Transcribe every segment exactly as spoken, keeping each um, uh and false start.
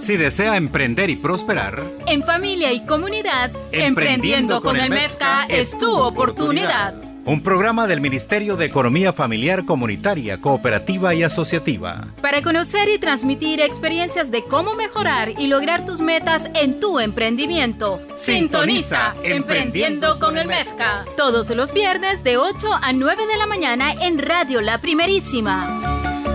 Si desea emprender y prosperar, en familia y comunidad, Emprendiendo con el MEFCA es tu oportunidad. Un programa del Ministerio de Economía Familiar, Comunitaria, Cooperativa y Asociativa. Para conocer y transmitir experiencias de cómo mejorar y lograr tus metas en tu emprendimiento. Sintoniza Emprendiendo con el MEFCA. Todos los viernes de ocho a nueve de la mañana en Radio La Primerísima.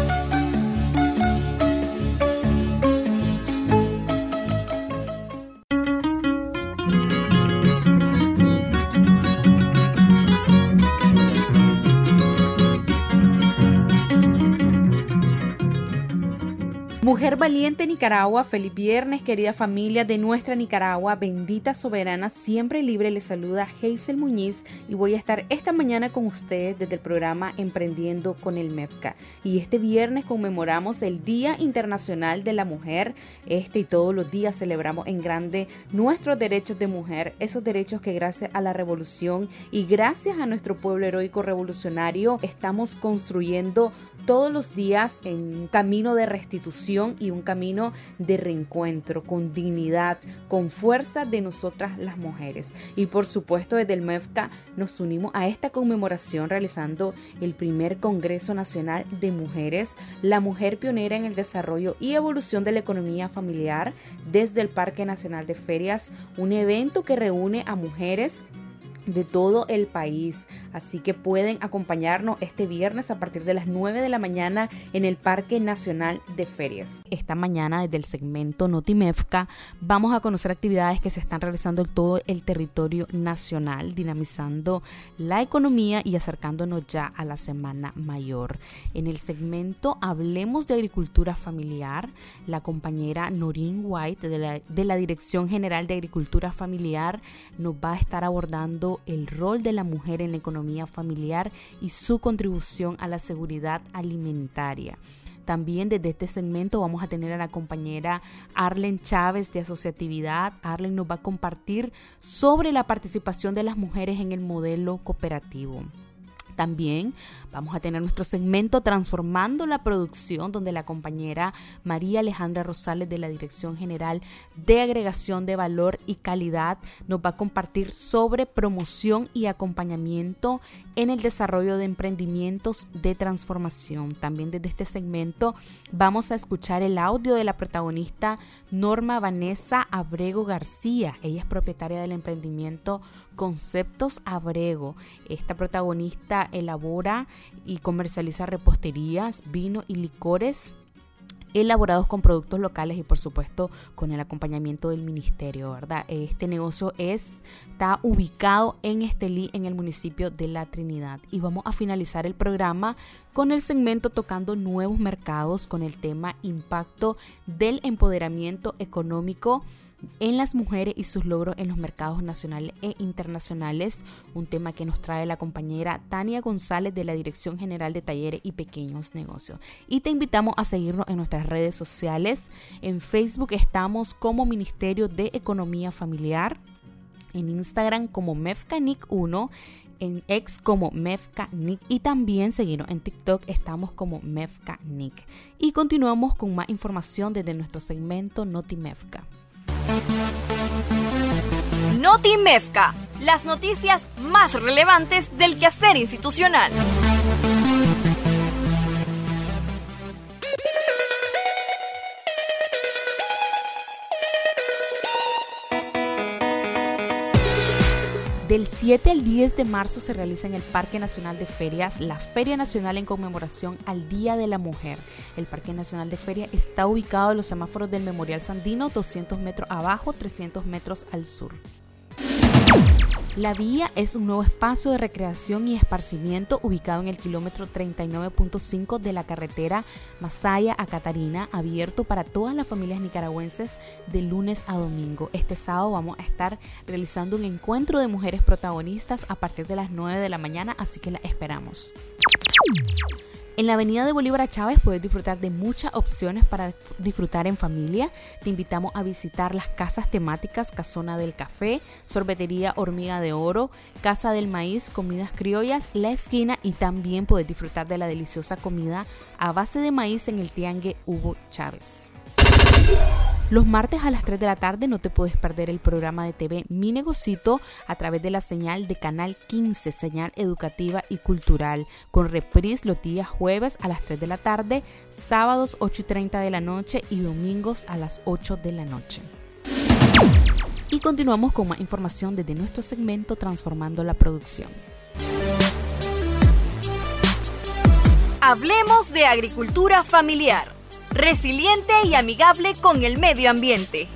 Mujer valiente Nicaragua, feliz viernes, querida familia de nuestra Nicaragua, bendita soberana, siempre libre. Les saluda Hazel Muñiz y voy a estar esta mañana con ustedes desde el programa Emprendiendo con el MEFCA. Y este viernes conmemoramos el Día Internacional de la Mujer. Este y todos los días celebramos en grande nuestros derechos de mujer, esos derechos que gracias a la revolución y gracias a nuestro pueblo heroico revolucionario estamos construyendo todos los días en un camino de restitución y un camino de reencuentro con dignidad, con fuerza de nosotras las mujeres. Y por supuesto desde el MEFCA nos unimos a esta conmemoración realizando el primer Congreso Nacional de Mujeres, la mujer pionera en el desarrollo y evolución de la economía familiar desde el Parque Nacional de Ferias, un evento que reúne a mujeres de todo el país, así que pueden acompañarnos este viernes a partir de las nueve de la mañana en el Parque Nacional de Ferias. Esta mañana desde el segmento NotiMEFCA vamos a conocer actividades que se están realizando en todo el territorio nacional, dinamizando la economía y acercándonos ya a la Semana Mayor. En el segmento Hablemos de Agricultura Familiar, la compañera Noreen White de la, de la Dirección General de Agricultura Familiar nos va a estar abordando el rol de la mujer en la economía familiar y su contribución a la seguridad alimentaria. También desde este segmento vamos a tener a la compañera Arlen Chávez de Asociatividad. Arlen nos va a compartir sobre la participación de las mujeres en el modelo cooperativo. También vamos a tener nuestro segmento Transformando la Producción, donde la compañera María Alejandra Rosales de la Dirección General de Agregación de Valor y Calidad nos va a compartir sobre promoción y acompañamiento en el desarrollo de emprendimientos de transformación. También desde este segmento vamos a escuchar el audio de la protagonista Norma Vanessa Abrego García. Ella es propietaria del emprendimiento Conceptos Abrego. Esta protagonista elabora y comercializa reposterías, vino y licores elaborados con productos locales y por supuesto con el acompañamiento del ministerio, ¿verdad? Este negocio es, está ubicado en Estelí, en el municipio de La Trinidad. Y vamos a finalizar el programa con el segmento Tocando Nuevos Mercados con el tema Impacto del Empoderamiento Económico en las mujeres y sus logros en los mercados nacionales e internacionales, un tema que nos trae la compañera Tania González de la Dirección General de Talleres y Pequeños Negocios. Y te invitamos a seguirnos en nuestras redes sociales. En Facebook estamos como Ministerio de Economía Familiar, en Instagram como MEFCA N I C uno, en X como MEFCA N I C y también seguirnos en TikTok, estamos como MEFCA N I C. Y continuamos con más información desde nuestro segmento NotiMEFCA. NotiMEFCA, las noticias más relevantes del quehacer institucional. Del siete al diez de marzo se realiza en el Parque Nacional de Ferias la Feria Nacional en conmemoración al Día de la Mujer. El Parque Nacional de Ferias está ubicado en los semáforos del Memorial Sandino, doscientos metros abajo, trescientos metros al sur. La Vía es un nuevo espacio de recreación y esparcimiento ubicado en el kilómetro treinta y nueve punto cinco de la carretera Masaya a Catarina, abierto para todas las familias nicaragüenses de lunes a domingo. Este sábado vamos a estar realizando un encuentro de mujeres protagonistas a partir de las nueve de la mañana, así que la esperamos. En la avenida de Bolívar a Chávez puedes disfrutar de muchas opciones para disfrutar en familia. Te invitamos a visitar las casas temáticas Casona del Café, Sorbetería Hormiga de Oro, Casa del Maíz, Comidas Criollas, La Esquina, y también puedes disfrutar de la deliciosa comida a base de maíz en el Tiangue Hugo Chávez. Los martes a las tres de la tarde no te puedes perder el programa de T V Mi Negocito a través de la señal de Canal quince, señal educativa y cultural, con reprise los días jueves a las tres de la tarde, sábados ocho y treinta de la noche y domingos a las ocho de la noche. Y continuamos con más información desde nuestro segmento Transformando la Producción. Hablemos de agricultura familiar, resiliente y amigable con el medio ambiente.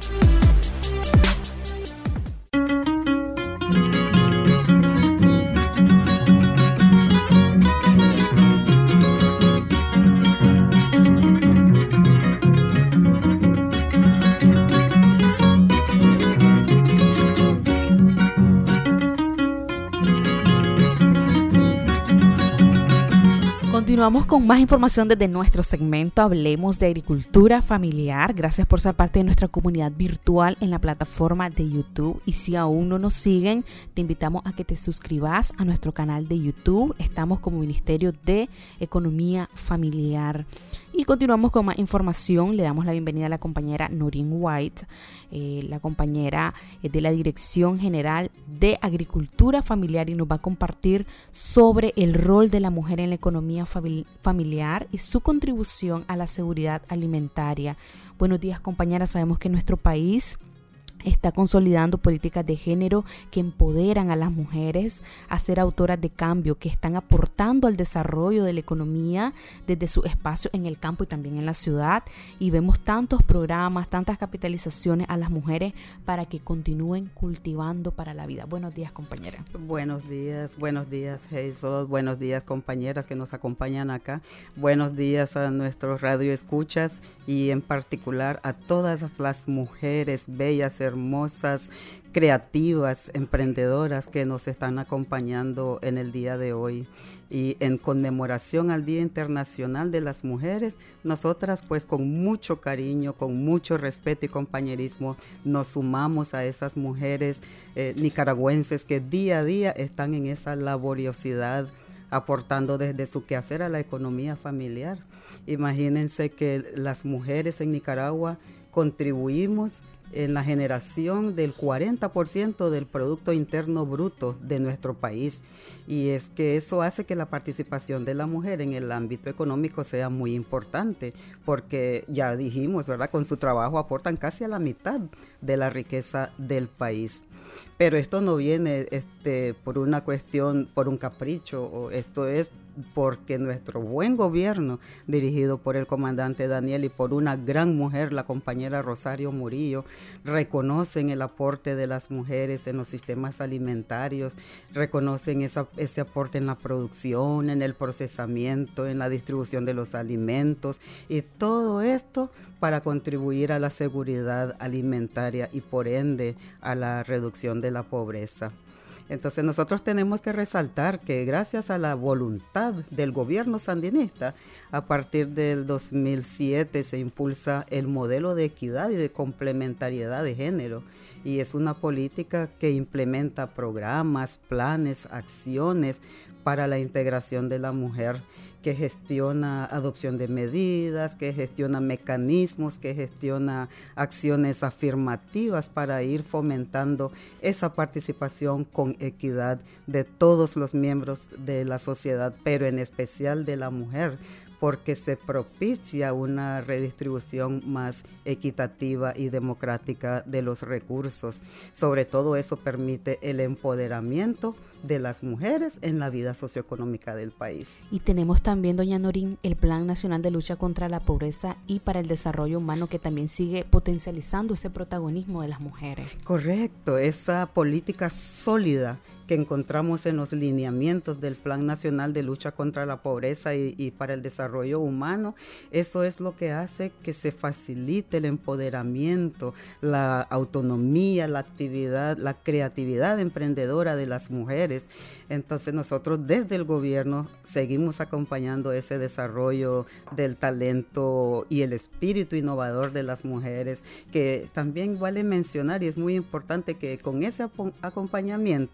Continuamos con más información desde nuestro segmento Hablemos de Agricultura Familiar. Gracias por ser parte de nuestra comunidad virtual en la plataforma de YouTube. Y si aún no nos siguen, te invitamos a que te suscribas a nuestro canal de YouTube. Estamos como Ministerio de Economía Familiar. Y continuamos con más información. Le damos la bienvenida a la compañera Noreen White, eh, la compañera de la Dirección General de Agricultura Familiar, y nos va a compartir sobre el rol de la mujer en la economía familiar y su contribución a la seguridad alimentaria. Buenos días, compañeras. Sabemos que nuestro país está consolidando políticas de género que empoderan a las mujeres a ser autoras de cambio, que están aportando al desarrollo de la economía desde su espacio en el campo y también en la ciudad. Y vemos tantos programas, tantas capitalizaciones a las mujeres para que continúen cultivando para la vida. Buenos días, compañera. Buenos días, buenos días, Hazel. Buenos días, compañeras que nos acompañan acá. Buenos días a nuestros radioescuchas y en particular a todas las mujeres bellas, hermosas, creativas, emprendedoras que nos están acompañando en el día de hoy. Y en conmemoración al Día Internacional de las Mujeres, nosotras pues con mucho cariño, con mucho respeto y compañerismo nos sumamos a esas mujeres eh, nicaragüenses que día a día están en esa laboriosidad, aportando desde su quehacer a la economía familiar. Imagínense que las mujeres en Nicaragua contribuimos en la generación del cuarenta por ciento del Producto Interno Bruto de nuestro país. Y es que eso hace que la participación de la mujer en el ámbito económico sea muy importante, porque ya dijimos, ¿verdad? Con su trabajo aportan casi a la mitad de la riqueza del país. Pero esto no viene este, por una cuestión, por un capricho, o esto es porque nuestro buen gobierno, dirigido por el comandante Daniel y por una gran mujer, la compañera Rosario Murillo, reconocen el aporte de las mujeres en los sistemas alimentarios, reconocen esa, ese aporte en la producción, en el procesamiento, en la distribución de los alimentos, y todo esto para contribuir a la seguridad alimentaria y por ende a la reducción de la pobreza. Entonces nosotros tenemos que resaltar que gracias a la voluntad del gobierno sandinista, a partir del dos mil siete se impulsa el modelo de equidad y de complementariedad de género, y es una política que implementa programas, planes, acciones para la integración de la mujer, que gestiona adopción de medidas, que gestiona mecanismos, que gestiona acciones afirmativas para ir fomentando esa participación con equidad de todos los miembros de la sociedad, pero en especial de la mujer, porque se propicia una redistribución más equitativa y democrática de los recursos. Sobre todo eso permite el empoderamiento de las mujeres en la vida socioeconómica del país. Y tenemos también, doña Noreen, el Plan Nacional de Lucha contra la Pobreza y para el Desarrollo Humano, que también sigue potencializando ese protagonismo de las mujeres. Correcto, esa política sólida que encontramos en los lineamientos del Plan Nacional de Lucha contra la Pobreza y, y para el Desarrollo Humano, eso es lo que hace que se facilite el empoderamiento, la autonomía, la actividad, la creatividad emprendedora de las mujeres. Entonces nosotros desde el gobierno seguimos acompañando ese desarrollo del talento y el espíritu innovador de las mujeres, que también vale mencionar, y es muy importante que con ese acompañamiento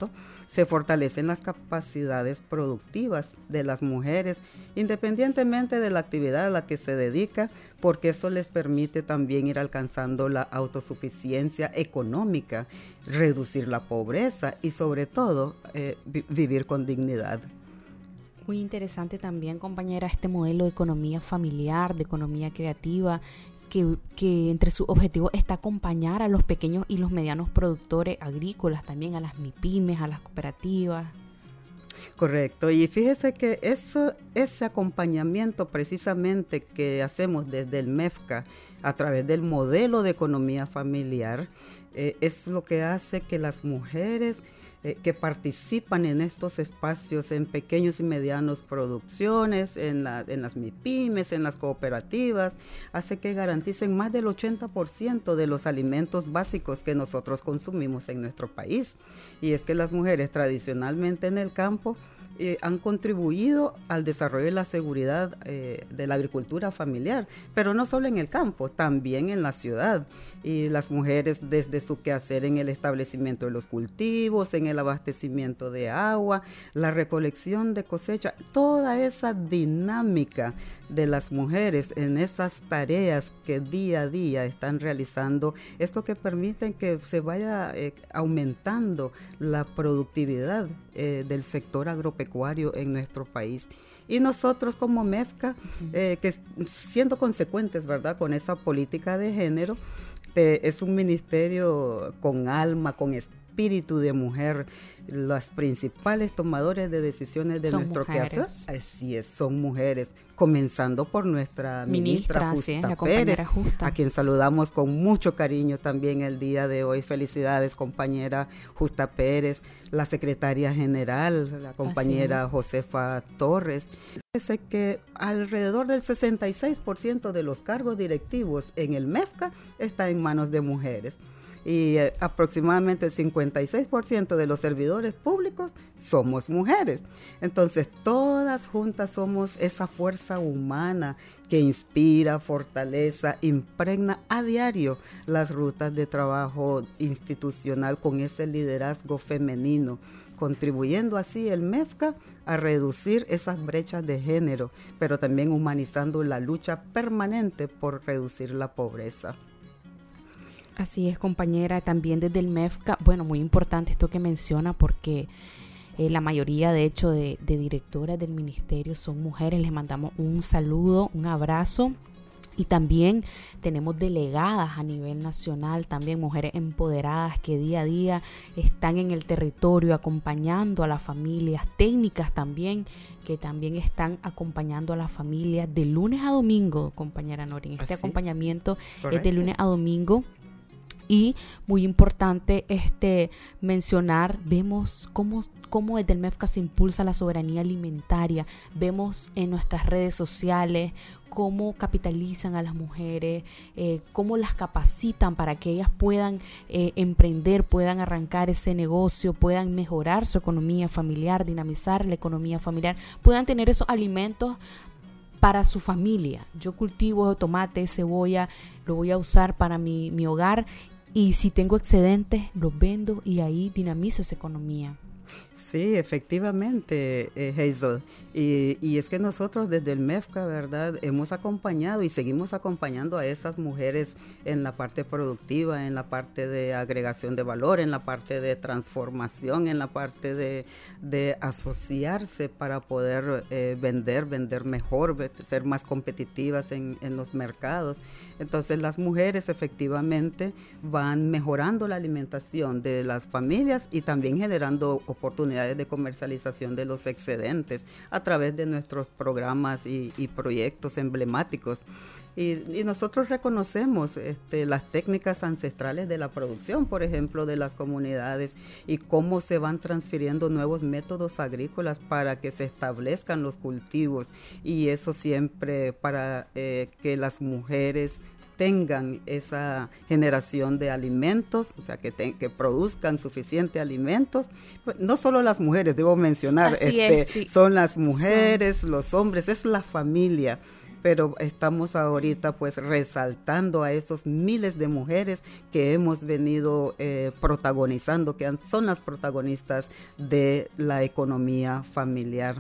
se fortalecen las capacidades productivas de las mujeres, independientemente de la actividad a la que se dedica, porque eso les permite también ir alcanzando la autosuficiencia económica, reducir la pobreza y sobre todo eh, vi- vivir con dignidad. Muy interesante también, compañera, este modelo de economía familiar, de economía creativa, que, que entre sus objetivos está acompañar a los pequeños y los medianos productores agrícolas, también a las MIPYMES, a las cooperativas. Correcto, y fíjese que eso, ese acompañamiento precisamente que hacemos desde el MEFCA a través del modelo de economía familiar, eh, es lo que hace que las mujeres eh, que participan en estos espacios, en pequeños y medianos producciones, en, la, en las MIPYMES, en las cooperativas, hace que garanticen más del ochenta por ciento de los alimentos básicos que nosotros consumimos en nuestro país. Y es que las mujeres tradicionalmente en el campo Eh, han contribuido al desarrollo y la seguridad eh, de la agricultura familiar, pero no solo en el campo, también en la ciudad. Y las mujeres desde su quehacer en el establecimiento de los cultivos, en el abastecimiento de agua, la recolección de cosecha, toda esa dinámica de las mujeres en esas tareas que día a día están realizando, esto que permite que se vaya eh, aumentando la productividad eh, del sector agropecuario en nuestro país. Y nosotros como MEFCA, eh, que siendo consecuentes, ¿verdad?, con esa política de género, eh, es un ministerio con alma, con espíritu de mujer. Las principales tomadores de decisiones de son nuestro mujeres. quehacer, así es, son mujeres, comenzando por nuestra ministra, ministra sí, Justa la Pérez, Justa. a quien saludamos con mucho cariño también el día de hoy. Felicidades, compañera Justa Pérez, la secretaria general, la compañera Josefa Torres. Parece que alrededor del sesenta y seis por ciento de los cargos directivos en el MEFCA está en manos de mujeres. Y eh, aproximadamente el cincuenta y seis por ciento de los servidores públicos somos mujeres. Entonces, todas juntas somos esa fuerza humana que inspira, fortaleza, impregna a diario las rutas de trabajo institucional con ese liderazgo femenino, contribuyendo así el MEFCA a reducir esas brechas de género, pero también humanizando la lucha permanente por reducir la pobreza. Así es, compañera, también desde el MEFCA, bueno, muy importante esto que menciona porque eh, la mayoría de hecho de, de directoras del ministerio son mujeres. Les mandamos un saludo, un abrazo. Y también tenemos delegadas a nivel nacional, también mujeres empoderadas que día a día están en el territorio acompañando a las familias, técnicas también que también están acompañando a las familias de lunes a domingo, compañera Norin. Este ¿Ah, sí? acompañamiento Correcto. Es de lunes a domingo. Y muy importante este mencionar, vemos cómo, cómo desde el MEFCA se impulsa la soberanía alimentaria, vemos en nuestras redes sociales cómo capitalizan a las mujeres, eh, cómo las capacitan para que ellas puedan eh, emprender, puedan arrancar ese negocio, puedan mejorar su economía familiar, dinamizar la economía familiar, puedan tener esos alimentos para su familia. Yo cultivo tomate, cebolla, lo voy a usar para mi, mi hogar. Y si tengo excedentes, los vendo y ahí dinamizo esa economía. Sí, efectivamente, eh, Hazel. Y, y es que nosotros desde el MEFCA, ¿verdad?, hemos acompañado y seguimos acompañando a esas mujeres en la parte productiva, en la parte de agregación de valor, en la parte de transformación, en la parte de, de asociarse para poder eh, vender, vender mejor, ser más competitivas en, en los mercados. Entonces las mujeres efectivamente van mejorando la alimentación de las familias y también generando oportunidades de comercialización de los excedentes a través de nuestros programas y, y proyectos emblemáticos. Y, y nosotros reconocemos este, las técnicas ancestrales de la producción, por ejemplo, de las comunidades y cómo se van transfiriendo nuevos métodos agrícolas para que se establezcan los cultivos y eso siempre para eh, que las mujeres tengan esa generación de alimentos, o sea, que, te, que produzcan suficientes alimentos. No solo las mujeres, debo mencionar, este, es, sí. son las mujeres, son. los hombres, es la familia. pero estamos ahorita pues resaltando a esos miles de mujeres que hemos venido eh, protagonizando, que han, son las protagonistas de la economía familiar.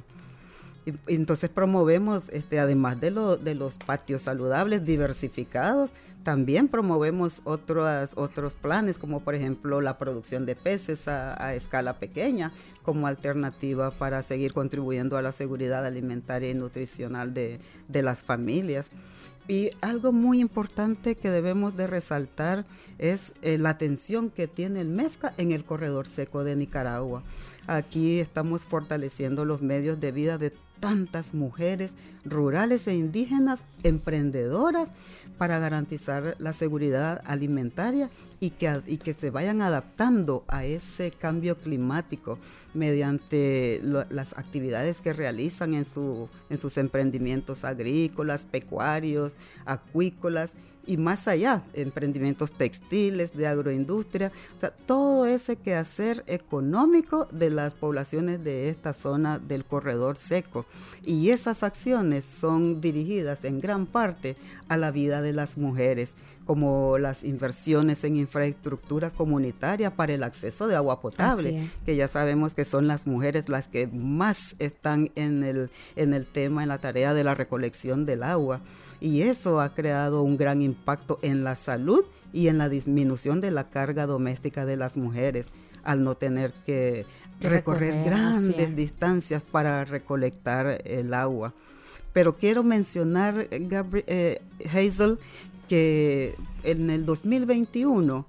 Y, entonces promovemos, este, además de, lo, de los patios saludables diversificados, también promovemos otros, otros planes, como por ejemplo la producción de peces a, a escala pequeña, como alternativa para seguir contribuyendo a la seguridad alimentaria y nutricional de, de las familias. Y algo muy importante que debemos de resaltar es eh, la atención que tiene el MEFCA en el corredor seco de Nicaragua. Aquí estamos fortaleciendo los medios de vida de tantas mujeres rurales e indígenas emprendedoras para garantizar la seguridad alimentaria y que, y que se vayan adaptando a ese cambio climático mediante lo, las actividades que realizan en, su, en sus emprendimientos agrícolas, pecuarios, acuícolas y más allá, emprendimientos textiles, de agroindustria, o sea, todo ese quehacer económico de las poblaciones de esta zona del corredor seco. Y esas acciones son dirigidas en gran parte a la vida de las mujeres, como las inversiones en infraestructuras comunitarias para el acceso de agua potable, que ya sabemos que son las mujeres las que más están en el, en el tema, en la tarea de la recolección del agua. Y eso ha creado un gran impacto en la salud y en la disminución de la carga doméstica de las mujeres, al no tener que recorrer, recorrer grandes distancias para recolectar el agua. Pero quiero mencionar, Gabri- eh, Hazel, que en el dos mil veintiuno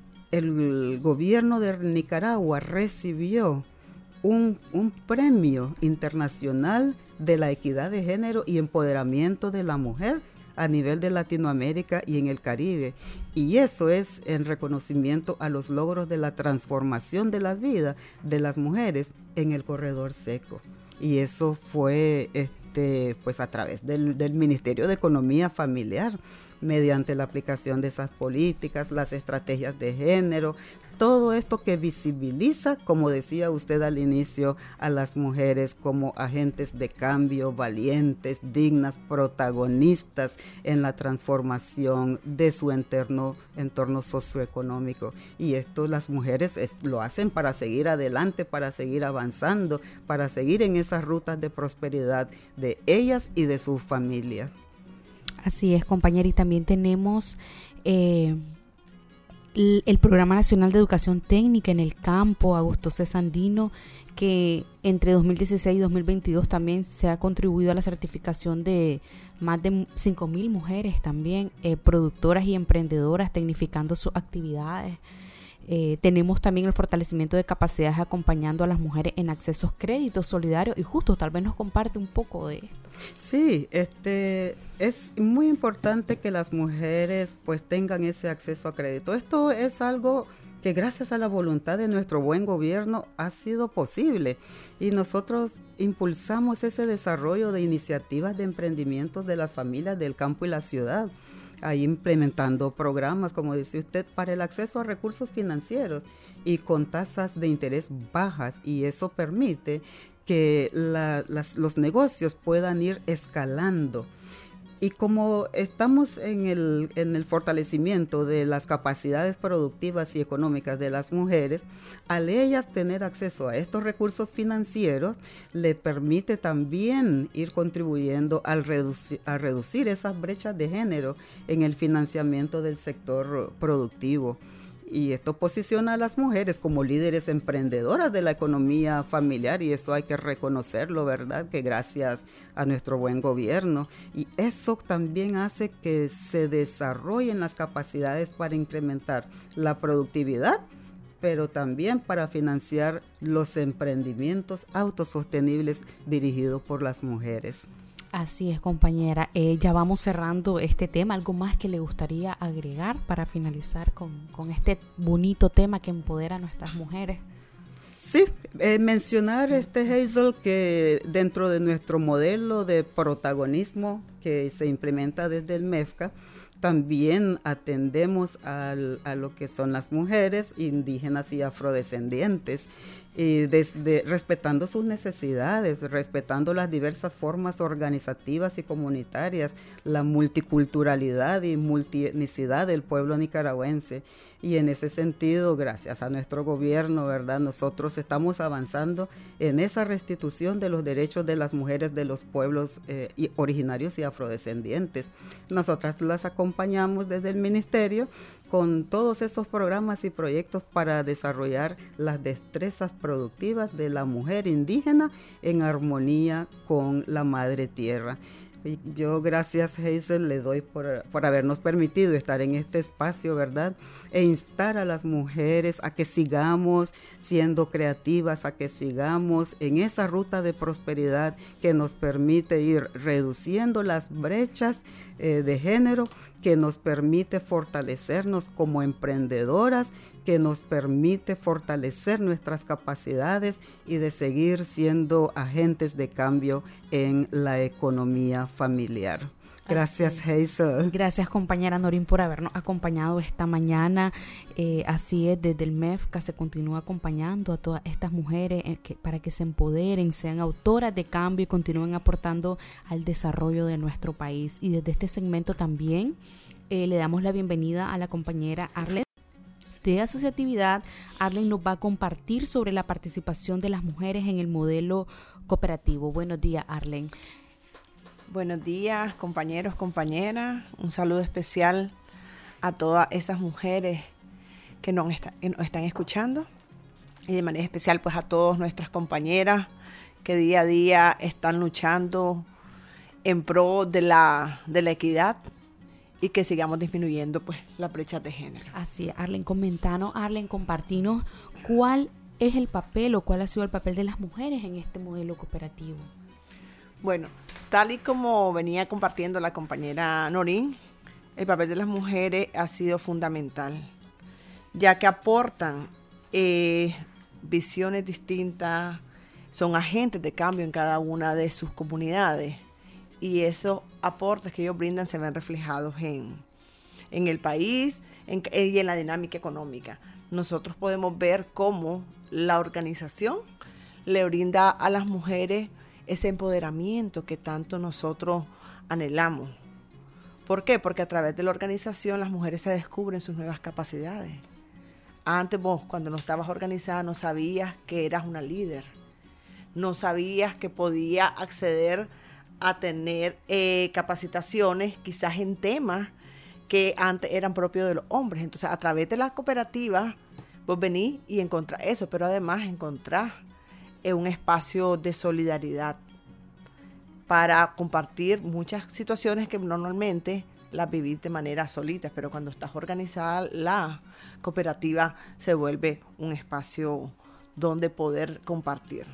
el gobierno de Nicaragua recibió un, un premio internacional de la equidad de género y empoderamiento de la mujer a nivel de Latinoamérica y en el Caribe. Y eso es en reconocimiento a los logros de la transformación de la vida de las mujeres en el corredor seco. Y eso fue este, pues a través del, del Ministerio de Economía Familiar, mediante la aplicación de esas políticas, las estrategias de género, todo esto que visibiliza, como decía usted al inicio, a las mujeres como agentes de cambio, valientes, dignas, protagonistas en la transformación de su entorno, entorno socioeconómico. Y esto las mujeres es, lo hacen para seguir adelante, para seguir avanzando, para seguir en esas rutas de prosperidad de ellas y de sus familias. Así es, compañera, y también tenemos eh, el, el Programa Nacional de Educación Técnica en el Campo, Augusto C. Sandino, que entre dos mil dieciséis y dos mil veintidós también se ha contribuido a la certificación de más de cinco mil mujeres también, eh, productoras y emprendedoras, tecnificando sus actividades. Eh, tenemos también el fortalecimiento de capacidades acompañando a las mujeres en accesos créditos solidarios y justos. Tal vez nos comparte un poco de esto. Sí, este, es muy importante que las mujeres pues tengan ese acceso a crédito. Esto es algo que gracias a la voluntad de nuestro buen gobierno ha sido posible y nosotros impulsamos ese desarrollo de iniciativas de emprendimientos de las familias del campo y la ciudad, ahí implementando programas, como dice usted, para el acceso a recursos financieros y con tasas de interés bajas, y eso permite que la, las, los negocios puedan ir escalando. Y como estamos en el, en el fortalecimiento de las capacidades productivas y económicas de las mujeres, al ellas tener acceso a estos recursos financieros, le permite también ir contribuyendo al reducir, a reducir esas brechas de género en el financiamiento del sector productivo. Y esto posiciona a las mujeres como líderes emprendedoras de la economía familiar, y eso hay que reconocerlo, ¿verdad? Que gracias a nuestro buen gobierno. Y eso también hace que se desarrollen las capacidades para incrementar la productividad, pero también para financiar los emprendimientos autosostenibles dirigidos por las mujeres. Así es, compañera. Eh, ya vamos cerrando este tema. ¿Algo más que le gustaría agregar para finalizar con, con este bonito tema que empodera a nuestras mujeres? Sí, eh, mencionar, este Hazel, que dentro de nuestro modelo de protagonismo que se implementa desde el MEFCA, también atendemos al, a lo que son las mujeres indígenas y afrodescendientes. y desde, respetando sus necesidades, respetando las diversas formas organizativas y comunitarias, la multiculturalidad y multietnicidad del pueblo nicaragüense. Y en ese sentido, gracias a nuestro gobierno, ¿verdad?, nosotros estamos avanzando en esa restitución de los derechos de las mujeres de los pueblos eh, y originarios y afrodescendientes. Nosotras las acompañamos desde el ministerio con todos esos programas y proyectos para desarrollar las destrezas productivas de la mujer indígena en armonía con la madre tierra. Yo, gracias, Hazel, le doy por, por habernos permitido estar en este espacio, ¿verdad? E instar a las mujeres a que sigamos siendo creativas, a que sigamos en esa ruta de prosperidad que nos permite ir reduciendo las brechas eh, de género, que nos permite fortalecernos como emprendedoras, que nos permite fortalecer nuestras capacidades y de seguir siendo agentes de cambio en la economía familiar. Gracias, Hazel. Gracias, compañera Norín, por habernos acompañado esta mañana. Eh, así es, desde el M E F C A se continúa acompañando a todas estas mujeres eh, que, para que se empoderen, sean autoras de cambio y continúen aportando al desarrollo de nuestro país. Y desde este segmento también eh, le damos la bienvenida a la compañera Arlen de Asociatividad. Arlen nos va a compartir sobre la participación de las mujeres en el modelo cooperativo. Buenos días, Arlen. Buenos días, compañeros, compañeras. Un saludo especial a todas esas mujeres que nos, está, que nos están escuchando y de manera especial pues a todas nuestras compañeras que día a día están luchando en pro de la, de la equidad y que sigamos disminuyendo pues las brechas de género. Así es, Arlen, comentanos, Arlen, compartinos cuál es el papel o cuál ha sido el papel de las mujeres en este modelo cooperativo. Bueno, tal y como venía compartiendo la compañera Norín, el papel de las mujeres ha sido fundamental, ya que aportan eh, visiones distintas, son agentes de cambio en cada una de sus comunidades y esos aportes que ellos brindan se ven reflejados en, en el país en, y en la dinámica económica. Nosotros podemos ver cómo la organización le brinda a las mujeres ese empoderamiento que tanto nosotros anhelamos. ¿Por qué? Porque a través de la organización las mujeres se descubren sus nuevas capacidades. Antes vos, cuando no estabas organizada, no sabías que eras una líder. No sabías que podías acceder a tener eh, capacitaciones, quizás en temas que antes eran propios de los hombres. Entonces, a través de las cooperativas, vos venís y encontrás eso, pero además encontrás es un espacio de solidaridad para compartir muchas situaciones que normalmente las vivís de manera solita, pero cuando estás organizada, la cooperativa se vuelve un espacio donde poder compartir.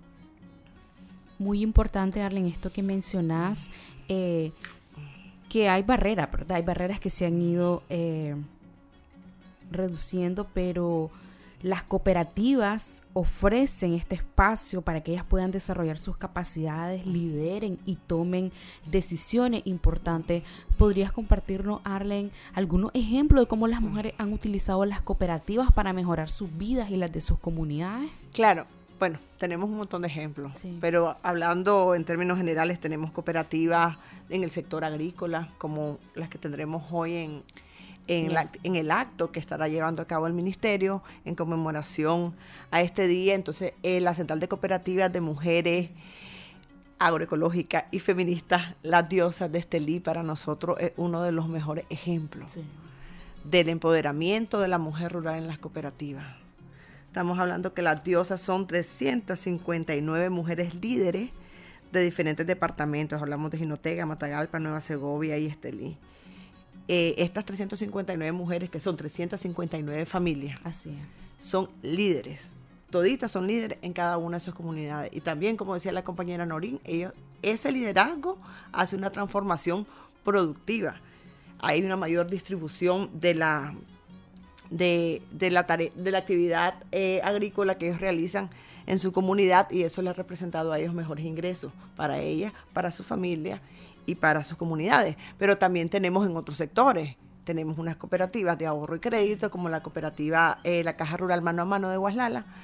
Muy importante, Arlen, esto que mencionás, eh, que hay barreras, ¿verdad? Hay barreras que se han ido eh, reduciendo, pero las cooperativas ofrecen este espacio para que ellas puedan desarrollar sus capacidades, lideren y tomen decisiones importantes. ¿Podrías compartirnos, Arlen, algunos ejemplos de cómo las mujeres han utilizado las cooperativas para mejorar sus vidas y las de sus comunidades? Claro, bueno, tenemos un montón de ejemplos, sí. Pero hablando en términos generales, tenemos cooperativas en el sector agrícola, como las que tendremos hoy en En, la, en el acto que estará llevando a cabo el ministerio en conmemoración a este día. Entonces, eh, la Central de Cooperativas de Mujeres Agroecológicas y Feministas, las diosas de Estelí, para nosotros es uno de los mejores ejemplos sí. del empoderamiento de la mujer rural en las cooperativas. Estamos hablando que las diosas son trescientas cincuenta y nueve mujeres líderes de diferentes departamentos. Hablamos de Jinotega, Matagalpa, Nueva Segovia y Estelí. Eh, estas trescientas cincuenta y nueve mujeres, que son trescientas cincuenta y nueve familias, así es, son líderes, toditas son líderes en cada una de sus comunidades. Y también, como decía la compañera Norín, ellos, ese liderazgo hace una transformación productiva. Hay una mayor distribución de la, de, de la, tare, de la actividad eh, agrícola que ellos realizan en su comunidad, y eso les ha representado a ellos mejores ingresos para ellas, para su familia y para sus comunidades. Pero también tenemos en otros sectores, tenemos unas cooperativas de ahorro y crédito, como la cooperativa, eh, la Caja Rural Mano a Mano de Guaslala,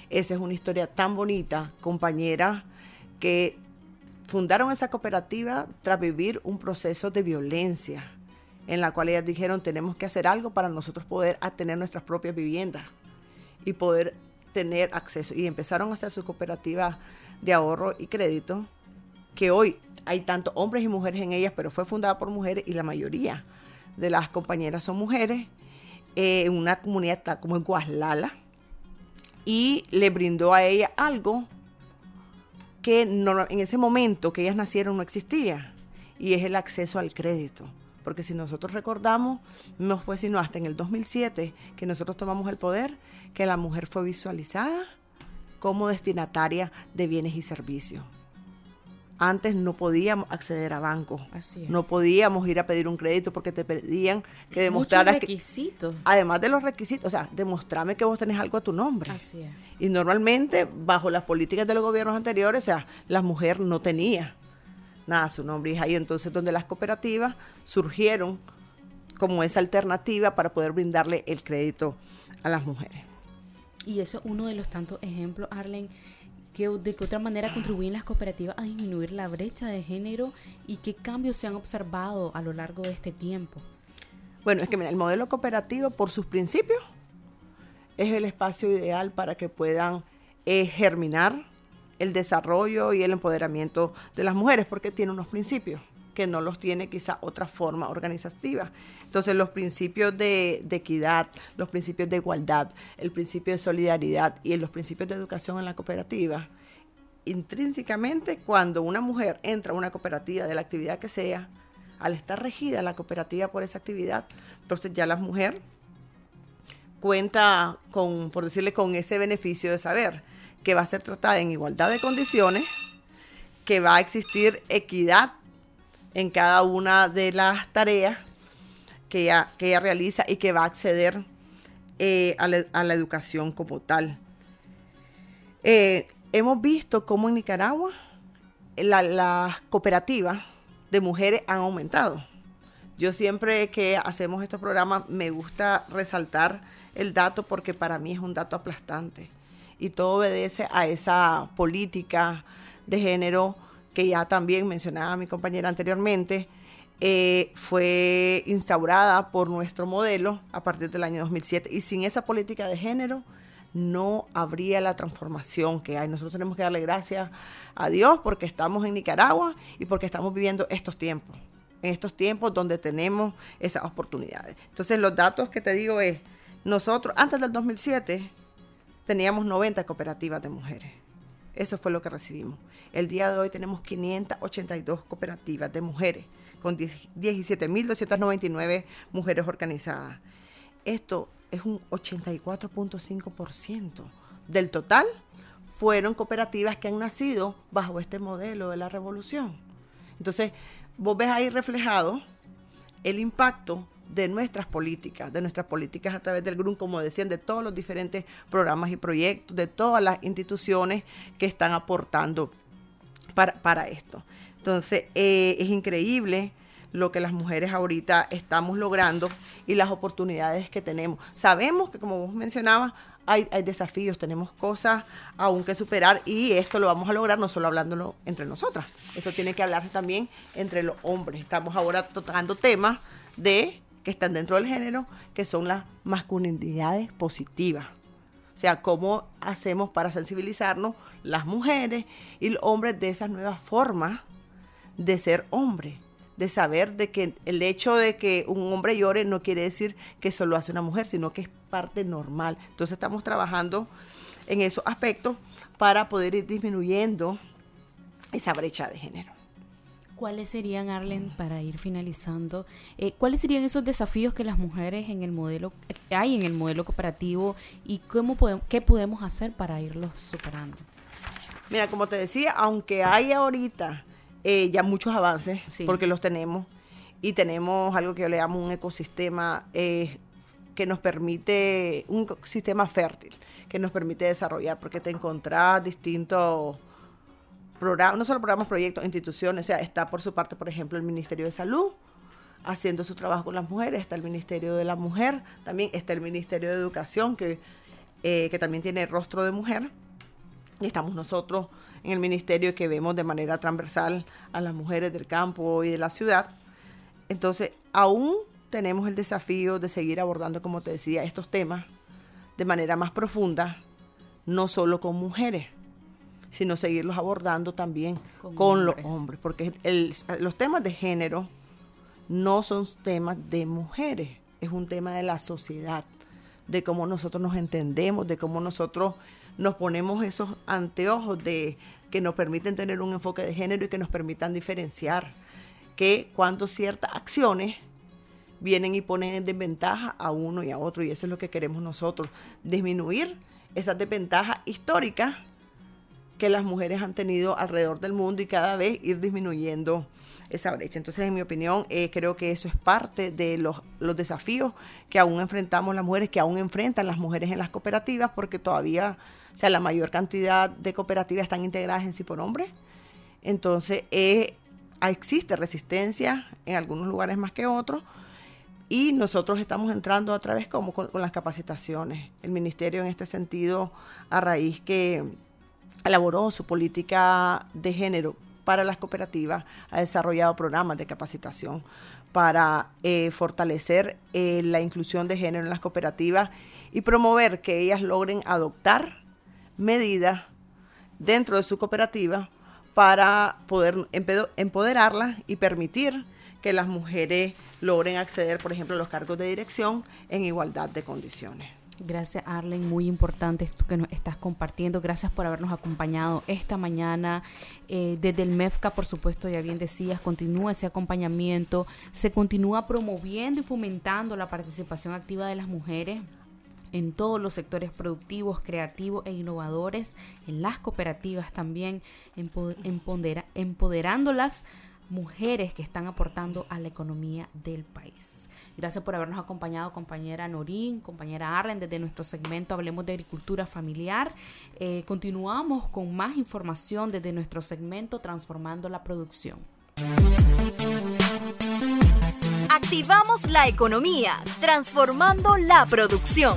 Esa es una historia tan bonita, compañeras que fundaron esa cooperativa tras vivir un proceso de violencia, en la cual ellas dijeron, tenemos que hacer algo para nosotros poder tener nuestras propias viviendas y poder tener acceso. Y empezaron a hacer su cooperativa de ahorro y crédito, que hoy hay tanto hombres y mujeres en ellas, pero fue fundada por mujeres y la mayoría de las compañeras son mujeres, eh, en una comunidad tal como en Guaslala, y le brindó a ella algo que no, en ese momento que ellas nacieron no existía, y es el acceso al crédito. Porque si nosotros recordamos, no fue sino hasta en el dos mil siete que nosotros tomamos el poder, que la mujer fue visualizada como destinataria de bienes y servicios. Antes no podíamos acceder a bancos, no podíamos ir a pedir un crédito porque te pedían que demostraras muchos requisitos. Que, además de los requisitos, o sea, demostrame que vos tenés algo a tu nombre. Así es. Y normalmente, bajo las políticas de los gobiernos anteriores, o sea, la mujer no tenía nada a su nombre. Y es ahí entonces donde las cooperativas surgieron como esa alternativa para poder brindarle el crédito a las mujeres. Y eso es uno de los tantos ejemplos, Arlen, que de qué otra manera contribuyen las cooperativas a disminuir la brecha de género y qué cambios se han observado a lo largo de este tiempo. Bueno, es que mira, el modelo cooperativo, por sus principios, es el espacio ideal para que puedan eh, germinar el desarrollo y el empoderamiento de las mujeres, porque tiene unos principios que no los tiene quizá otra forma organizativa. Entonces, los principios de, de equidad, los principios de igualdad, el principio de solidaridad y los principios de educación en la cooperativa, intrínsecamente, cuando una mujer entra a una cooperativa de la actividad que sea, al estar regida la cooperativa por esa actividad, entonces ya la mujer cuenta con, por decirle, con ese beneficio de saber que va a ser tratada en igualdad de condiciones, que va a existir equidad en cada una de las tareas que ella, que ella realiza y que va a acceder eh, a, la, a la educación como tal. Eh, hemos visto cómo en Nicaragua la, las cooperativas de mujeres han aumentado. Yo siempre que hacemos estos programas me gusta resaltar el dato porque para mí es un dato aplastante y todo obedece a esa política de género que ya también mencionaba mi compañera anteriormente, eh, fue instaurada por nuestro modelo a partir del año dos mil siete, y sin esa política de género no habría la transformación que hay. Nosotros tenemos que darle gracias a Dios porque estamos en Nicaragua y porque estamos viviendo estos tiempos, en estos tiempos donde tenemos esas oportunidades. Entonces, los datos que te digo es, nosotros antes del dos mil siete teníamos noventa cooperativas de mujeres. Eso fue lo que recibimos. El día de hoy tenemos quinientas ochenta y dos cooperativas de mujeres con diecisiete mil doscientas noventa y nueve mujeres organizadas. Esto es un ochenta y cuatro punto cinco por ciento del total. Fueron cooperativas que han nacido bajo este modelo de la revolución. Entonces, vos ves ahí reflejado el impacto de nuestras políticas, de nuestras políticas a través del G R U N, como decían, de todos los diferentes programas y proyectos, de todas las instituciones que están aportando para, para esto. Entonces, eh, es increíble lo que las mujeres ahorita estamos logrando y las oportunidades que tenemos. Sabemos que, como vos mencionabas, hay, hay desafíos, tenemos cosas aún que superar y esto lo vamos a lograr no solo hablándolo entre nosotras. Esto tiene que hablarse también entre los hombres. Estamos ahora tocando temas de que están dentro del género, que son las masculinidades positivas. O sea, cómo hacemos para sensibilizarnos las mujeres y los hombres de esas nuevas formas de ser hombre, de saber de que el hecho de que un hombre llore no quiere decir que eso lo hace una mujer, sino que es parte normal. Entonces estamos trabajando en esos aspectos para poder ir disminuyendo esa brecha de género. ¿Cuáles serían, Arlen, para ir finalizando, eh, cuáles serían esos desafíos que las mujeres en el modelo hay en el modelo cooperativo y cómo podemos, qué podemos hacer para irlos superando? Mira, como te decía, aunque hay ahorita eh, ya muchos avances, sí, porque los tenemos, y tenemos algo que yo le llamo un ecosistema eh, que nos permite, un ecosistema fértil, que nos permite desarrollar, porque te encontrás distintos programas, no solo programas, proyectos, instituciones. O sea, está por su parte, por ejemplo, el Ministerio de Salud, haciendo su trabajo con las mujeres, está el Ministerio de la Mujer, también está el Ministerio de Educación, que eh, que también tiene rostro de mujer. Y estamos nosotros en el ministerio que vemos de manera transversal a las mujeres del campo y de la ciudad. Entonces, aún tenemos el desafío de seguir abordando, como te decía, estos temas de manera más profunda, no solo con mujeres, sino seguirlos abordando también con, con los hombres, porque el, los temas de género no son temas de mujeres, es un tema de la sociedad, de cómo nosotros nos entendemos, de cómo nosotros nos ponemos esos anteojos de, que nos permiten tener un enfoque de género y que nos permitan diferenciar que cuando ciertas acciones vienen y ponen en desventaja a uno y a otro, y eso es lo que queremos nosotros, disminuir esas desventajas históricas que las mujeres han tenido alrededor del mundo y cada vez ir disminuyendo esa brecha. Entonces, en mi opinión, eh, creo que eso es parte de los, los desafíos que aún enfrentamos las mujeres, que aún enfrentan las mujeres en las cooperativas, porque todavía, o sea, la mayor cantidad de cooperativas están integradas en sí por hombres. Entonces, eh, existe resistencia en algunos lugares más que otros, y nosotros estamos entrando otra vez como con, con las capacitaciones. El ministerio en este sentido, a raíz que elaboró su política de género para las cooperativas, ha desarrollado programas de capacitación para eh, fortalecer eh, la inclusión de género en las cooperativas y promover que ellas logren adoptar medidas dentro de su cooperativa para poder empoderarlas y permitir que las mujeres logren acceder, por ejemplo, a los cargos de dirección en igualdad de condiciones. Gracias, Arlene, muy importante esto que nos estás compartiendo. Gracias por habernos acompañado esta mañana. Eh, desde el MEFCA, por supuesto, ya bien decías, continúa ese acompañamiento, se continúa promoviendo y fomentando la participación activa de las mujeres en todos los sectores productivos, creativos e innovadores, en las cooperativas también, empodera, empoderándolas mujeres que están aportando a la economía del país. Gracias por habernos acompañado, compañera Norín, compañera Arlen, desde nuestro segmento Hablemos de Agricultura Familiar. Eh, continuamos con más información desde nuestro segmento Transformando la Producción. Activamos la economía, transformando la producción.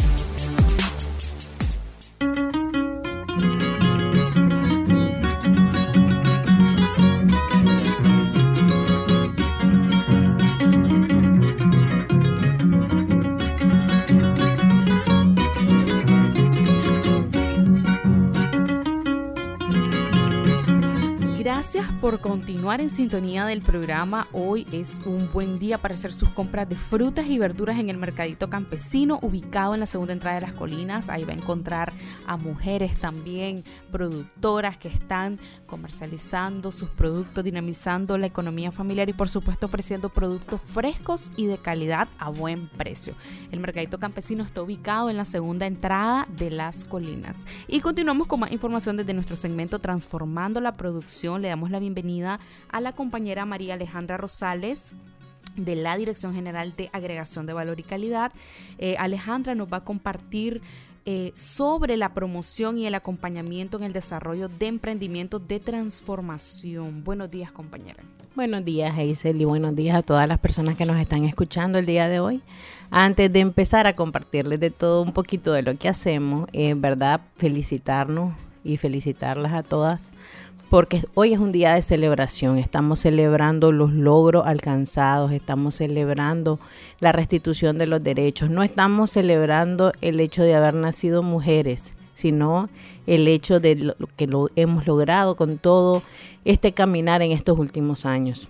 Gracias por continuar en sintonía del programa. Hoy es un buen día para hacer sus compras de frutas y verduras en el Mercadito Campesino, ubicado en la segunda entrada de Las Colinas. Ahí va a encontrar a mujeres también, productoras que están comercializando sus productos, dinamizando la economía familiar y por supuesto ofreciendo productos frescos y de calidad a buen precio. El Mercadito Campesino está ubicado en la segunda entrada de Las Colinas. Y continuamos con más información desde nuestro segmento Transformando la Producción. Le damos la bienvenida a la compañera María Alejandra Rosales de la Dirección General de Agregación de Valor y Calidad. Eh, Alejandra nos va a compartir eh, sobre la promoción y el acompañamiento en el desarrollo de emprendimientos de transformación. Buenos días, compañera. Buenos días, Hazel, y buenos días a todas las personas que nos están escuchando el día de hoy. Antes de empezar a compartirles de todo un poquito de lo que hacemos, en eh, verdad, felicitarnos y felicitarlas a todas, porque hoy es un día de celebración. Estamos celebrando los logros alcanzados, estamos celebrando la restitución de los derechos. No estamos celebrando el hecho de haber nacido mujeres, sino el hecho de lo que lo hemos logrado con todo este caminar en estos últimos años.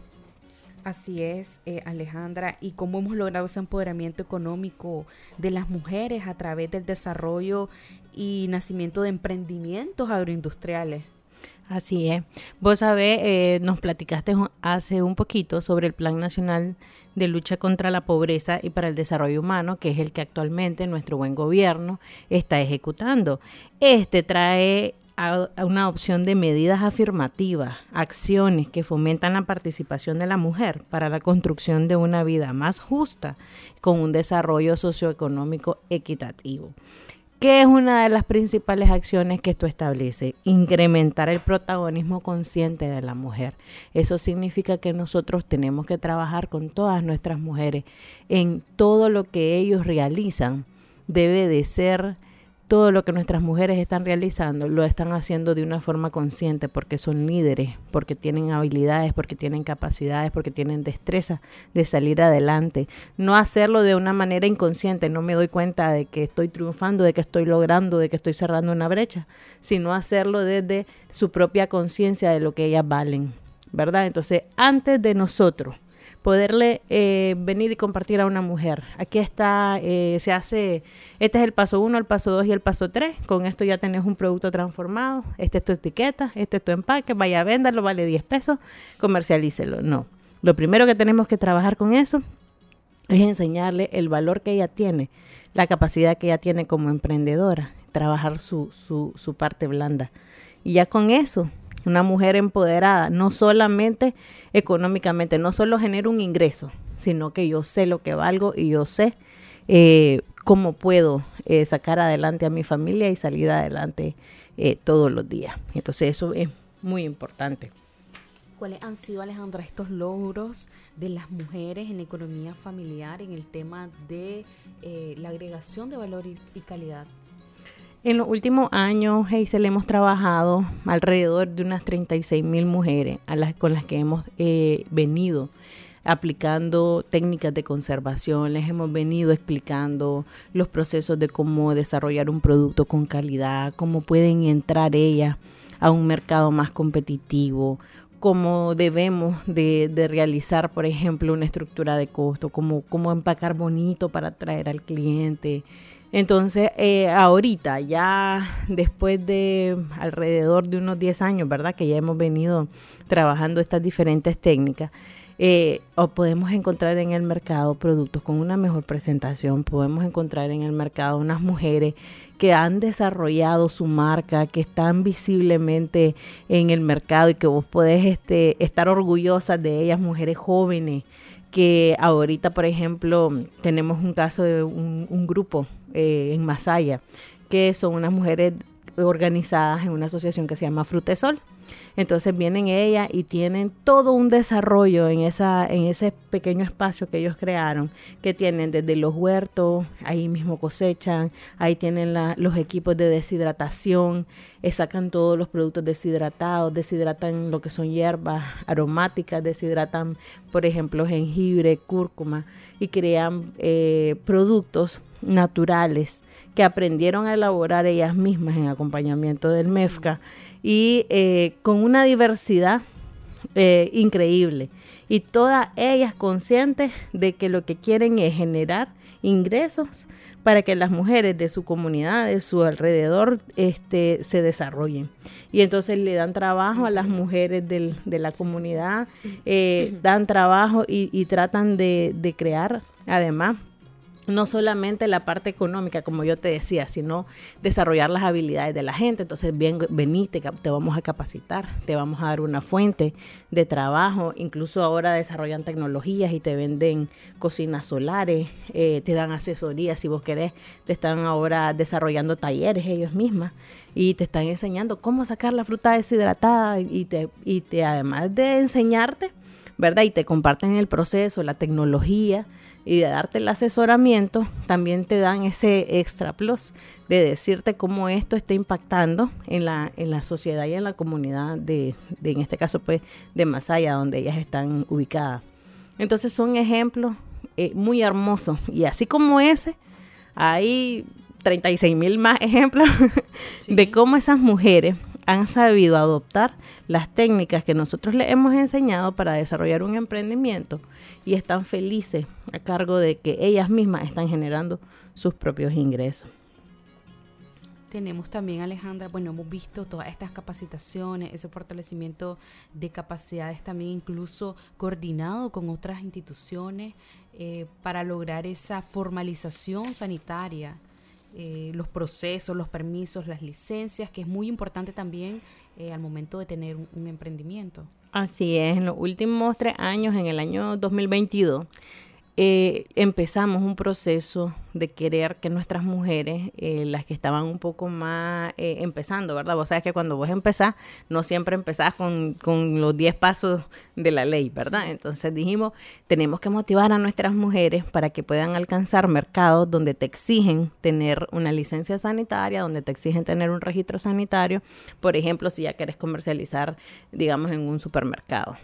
Así es, eh, Alejandra, y cómo hemos logrado ese empoderamiento económico de las mujeres a través del desarrollo y nacimiento de emprendimientos agroindustriales. Así es. Vos sabés, eh, nos platicaste hace un poquito sobre el Plan Nacional de Lucha contra la Pobreza y para el Desarrollo Humano, que es el que actualmente nuestro buen gobierno está ejecutando. Este trae a, a una opción de medidas afirmativas, acciones que fomentan la participación de la mujer para la construcción de una vida más justa con un desarrollo socioeconómico equitativo. ¿Qué es una de las principales acciones que esto establece? Incrementar el protagonismo consciente de la mujer. Eso significa que nosotros tenemos que trabajar con todas nuestras mujeres en todo lo que ellos realizan. Debe de ser todo lo que nuestras mujeres están realizando, lo están haciendo de una forma consciente porque son líderes, porque tienen habilidades, porque tienen capacidades, porque tienen destreza de salir adelante. No hacerlo de una manera inconsciente, no me doy cuenta de que estoy triunfando, de que estoy logrando, de que estoy cerrando una brecha, sino hacerlo desde su propia conciencia de lo que ellas valen, ¿verdad? Entonces, antes de nosotros poderle eh, venir y compartir a una mujer. Aquí está, eh, se hace, este es el paso uno, el paso dos y el paso tres. Con esto ya tenés un producto transformado. Esta es tu etiqueta, este es tu empaque, vaya a venderlo, vale diez pesos, comercialícelo. No. Lo primero que tenemos que trabajar con eso es enseñarle el valor que ella tiene, la capacidad que ella tiene como emprendedora, trabajar su, su, su parte blanda. Y ya con eso, una mujer empoderada, no solamente económicamente, no solo genera un ingreso, sino que yo sé lo que valgo y yo sé eh, cómo puedo eh, sacar adelante a mi familia y salir adelante eh, todos los días. Entonces eso es muy importante. ¿Cuáles han sido, Alejandra, estos logros de las mujeres en la economía familiar en el tema de eh, la agregación de valor y, y calidad? En los últimos años, Hazel, hemos trabajado alrededor de unas treinta y seis mil mujeres a las, con las que hemos eh, venido aplicando técnicas de conservación, les hemos venido explicando los procesos de cómo desarrollar un producto con calidad, cómo pueden entrar ellas a un mercado más competitivo, cómo debemos de, de realizar, por ejemplo, una estructura de costo, cómo, cómo empacar bonito para atraer al cliente. Entonces, eh, ahorita, ya después de alrededor de unos diez años, ¿verdad? Que ya hemos venido trabajando estas diferentes técnicas, eh, o podemos encontrar en el mercado productos con una mejor presentación, podemos encontrar en el mercado unas mujeres que han desarrollado su marca, que están visiblemente en el mercado y que vos podés este, estar orgullosas de ellas, mujeres jóvenes, que ahorita, por ejemplo, tenemos un caso de un, un grupo eh, en Masaya, que son unas mujeres organizadas en una asociación que se llama Frutesol. Entonces vienen ellas y tienen todo un desarrollo en esa en ese pequeño espacio que ellos crearon, que tienen desde los huertos, ahí mismo cosechan, ahí tienen la, los equipos de deshidratación, eh, sacan todos los productos deshidratados, deshidratan lo que son hierbas aromáticas, deshidratan, por ejemplo, jengibre, cúrcuma, y crean eh, productos naturales que aprendieron a elaborar ellas mismas en acompañamiento del MEFCA, y eh, con una diversidad eh, increíble, y todas ellas conscientes de que lo que quieren es generar ingresos para que las mujeres de su comunidad, de su alrededor, este, se desarrollen. Y entonces le dan trabajo a las mujeres del, de la comunidad, eh, dan trabajo y, y tratan de, de crear, además, no solamente la parte económica, como yo te decía, sino desarrollar las habilidades de la gente. Entonces, bien, venite, te vamos a capacitar, te vamos a dar una fuente de trabajo. Incluso ahora desarrollan tecnologías y te venden cocinas solares, eh, te dan asesoría si vos querés. Te están ahora desarrollando talleres ellos mismas y te están enseñando cómo sacar la fruta deshidratada y te, y te además de enseñarte, ¿verdad? Y te comparten el proceso, la tecnología, y de darte el asesoramiento, también te dan ese extra plus de decirte cómo esto está impactando en la en la sociedad y en la comunidad de, de en este caso pues de Masaya, donde ellas están ubicadas. Entonces son ejemplos eh, muy hermosos, y así como ese hay treinta y seis mil más ejemplos sí. de cómo esas mujeres han sabido adoptar las técnicas que nosotros les hemos enseñado para desarrollar un emprendimiento, y están felices a cargo de que ellas mismas están generando sus propios ingresos. Tenemos también, Alejandra, bueno, hemos visto todas estas capacitaciones, ese fortalecimiento de capacidades también incluso coordinado con otras instituciones eh, para lograr esa formalización sanitaria. Eh, los procesos, los permisos, las licencias, que es muy importante también eh, al momento de tener un, un emprendimiento. Así es, en los últimos tres años, en el año dos mil veintidós, eh, empezamos un proceso de querer que nuestras mujeres, eh, las que estaban un poco más eh, empezando, ¿verdad? Vos sabés que cuando vos empezás, no siempre empezás con, con los diez pasos de la ley, ¿verdad? Sí. Entonces dijimos, tenemos que motivar a nuestras mujeres para que puedan alcanzar mercados donde te exigen tener una licencia sanitaria, donde te exigen tener un registro sanitario, por ejemplo, si ya querés comercializar, digamos, en un supermercado.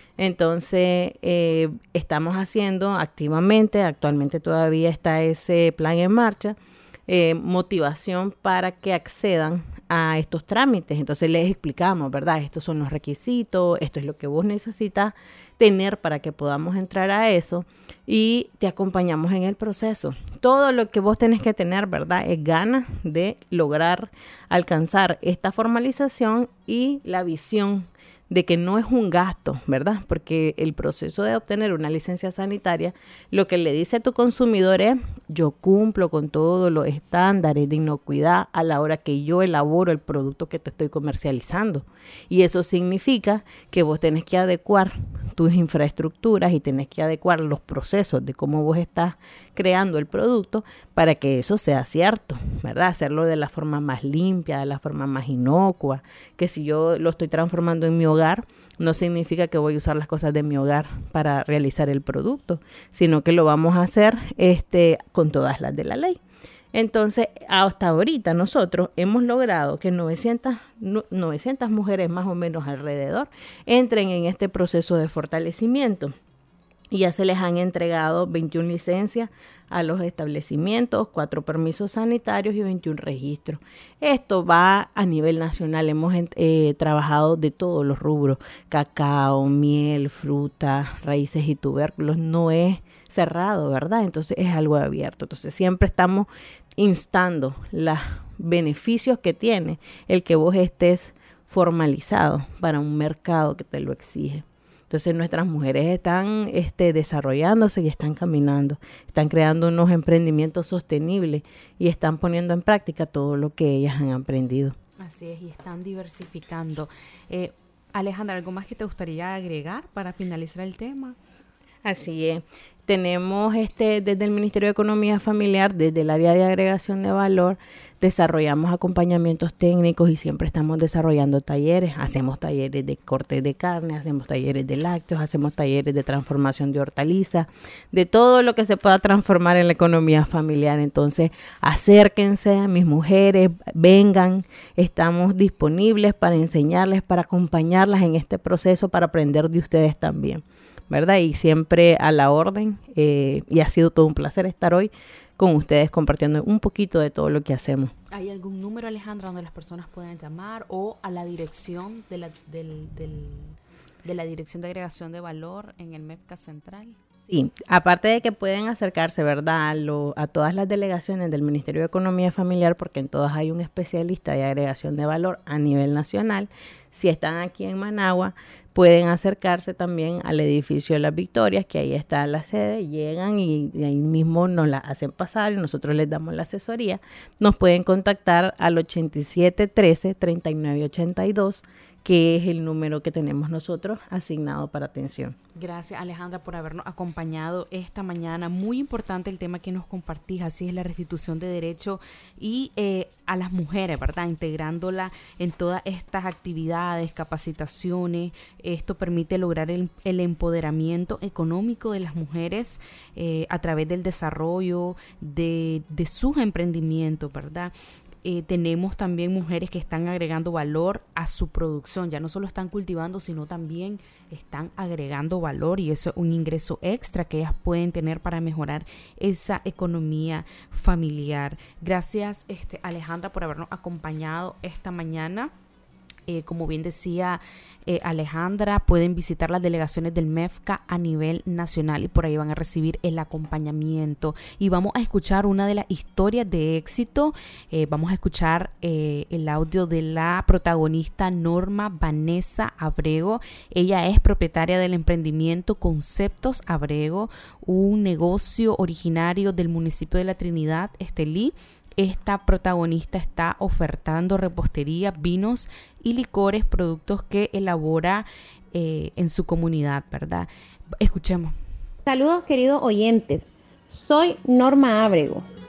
Entonces, eh, estamos haciendo activamente, actualmente todavía está ese plan en marcha, eh, motivación para que accedan a estos trámites. Entonces les explicamos, ¿verdad? Estos son los requisitos, esto es lo que vos necesitas tener para que podamos entrar a eso y te acompañamos en el proceso. Todo lo que vos tenés que tener, ¿verdad? Es ganas de lograr alcanzar esta formalización y la visión de que no es un gasto, ¿verdad? Porque el proceso de obtener una licencia sanitaria, lo que le dice a tu consumidor es, yo cumplo con todos los estándares de inocuidad a la hora que yo elaboro el producto que te estoy comercializando. Y eso significa que vos tenés que adecuar tus infraestructuras y tenés que adecuar los procesos de cómo vos estás creando el producto para que eso sea cierto, ¿verdad? Hacerlo de la forma más limpia, de la forma más inocua, que si yo lo estoy transformando en mi hogar, no significa que voy a usar las cosas de mi hogar para realizar el producto, sino que lo vamos a hacer este, con todas las de la ley. Entonces, hasta ahorita nosotros hemos logrado que novecientas, novecientas mujeres más o menos alrededor entren en este proceso de fortalecimiento. Y ya se les han entregado veintiuna licencias a los establecimientos, cuatro permisos sanitarios y veintiún registros. Esto va a nivel nacional. Hemos eh, trabajado de todos los rubros: cacao, miel, fruta, raíces y tubérculos. No es cerrado, ¿verdad? Entonces es algo abierto. Entonces siempre estamos instando los beneficios que tiene el que vos estés formalizado para un mercado que te lo exige. Entonces nuestras mujeres están este, desarrollándose y están caminando, están creando unos emprendimientos sostenibles y están poniendo en práctica todo lo que ellas han aprendido. Así es, y están diversificando. Eh, Alejandra, ¿algo más que te gustaría agregar para finalizar el tema? Así es. Tenemos este desde el Ministerio de Economía Familiar, desde el área de agregación de valor, desarrollamos acompañamientos técnicos y siempre estamos desarrollando talleres. Hacemos talleres de corte de carne, hacemos talleres de lácteos, hacemos talleres de transformación de hortalizas, de todo lo que se pueda transformar en la economía familiar. Entonces, acérquense a mis mujeres, vengan, estamos disponibles para enseñarles, para acompañarlas en este proceso, para aprender de ustedes también, ¿verdad? Y siempre a la orden, eh, y ha sido todo un placer estar hoy con ustedes compartiendo un poquito de todo lo que hacemos. ¿Hay algún número, Alejandra, donde las personas puedan llamar o a la dirección de la, del, del, de la Dirección de Agregación de Valor en el MEFCA Central? Sí, aparte de que pueden acercarse, ¿verdad?, a, lo, a todas las delegaciones del Ministerio de Economía Familiar, porque en todas hay un especialista de agregación de valor a nivel nacional. Si están aquí en Managua, pueden acercarse también al edificio de las Victorias, que ahí está la sede, llegan y, y ahí mismo nos la hacen pasar y nosotros les damos la asesoría. Nos pueden contactar al ochenta y siete trece treinta y nueve ochenta y dos, que es el número que tenemos nosotros asignado para atención. Gracias, Alejandra, por habernos acompañado esta mañana. Muy importante el tema que nos compartís, así es la restitución de derecho y eh, a las mujeres, ¿verdad? Integrándola en todas estas actividades, capacitaciones. Esto permite lograr el, el empoderamiento económico de las mujeres eh, a través del desarrollo de, de sus emprendimientos, ¿verdad? Eh, tenemos también mujeres que están agregando valor a su producción, ya no solo están cultivando, sino también están agregando valor, y eso es un ingreso extra que ellas pueden tener para mejorar esa economía familiar. Gracias, este, Alejandra, por habernos acompañado esta mañana. Eh, como bien decía eh, Alejandra, pueden visitar las delegaciones del MEFCA a nivel nacional y por ahí van a recibir el acompañamiento. Y vamos a escuchar una de las historias de éxito. Eh, vamos a escuchar eh, el audio de la protagonista Norma Vanessa Abrego. Ella es propietaria del emprendimiento Conceptos Abrego, un negocio originario del municipio de La Trinidad, Estelí. Esta protagonista está ofertando repostería, vinos y licores, productos que elabora eh, en su comunidad, ¿verdad? Escuchemos. Saludos, queridos oyentes. Soy Norma Abrego,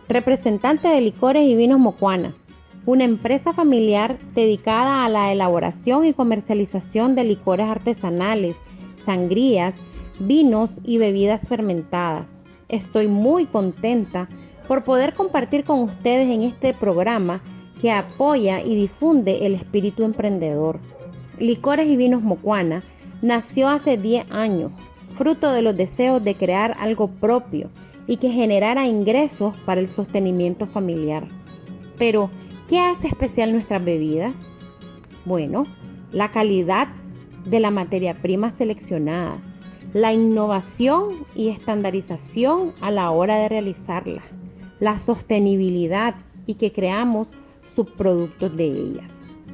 representante de Licores y Vinos Mocuana, una empresa familiar dedicada a la elaboración y comercialización de licores artesanales, sangrías, vinos y bebidas fermentadas. Estoy muy contenta por poder compartir con ustedes en este programa que apoya y difunde el espíritu emprendedor. Licores y Vinos Mocuana nació hace diez años, fruto de los deseos de crear algo propio y que generara ingresos para el sostenimiento familiar. Pero, ¿qué hace especial nuestras bebidas? Bueno, la calidad de la materia prima seleccionada, la innovación y estandarización a la hora de realizarla, la sostenibilidad y que creamos subproductos de ellas.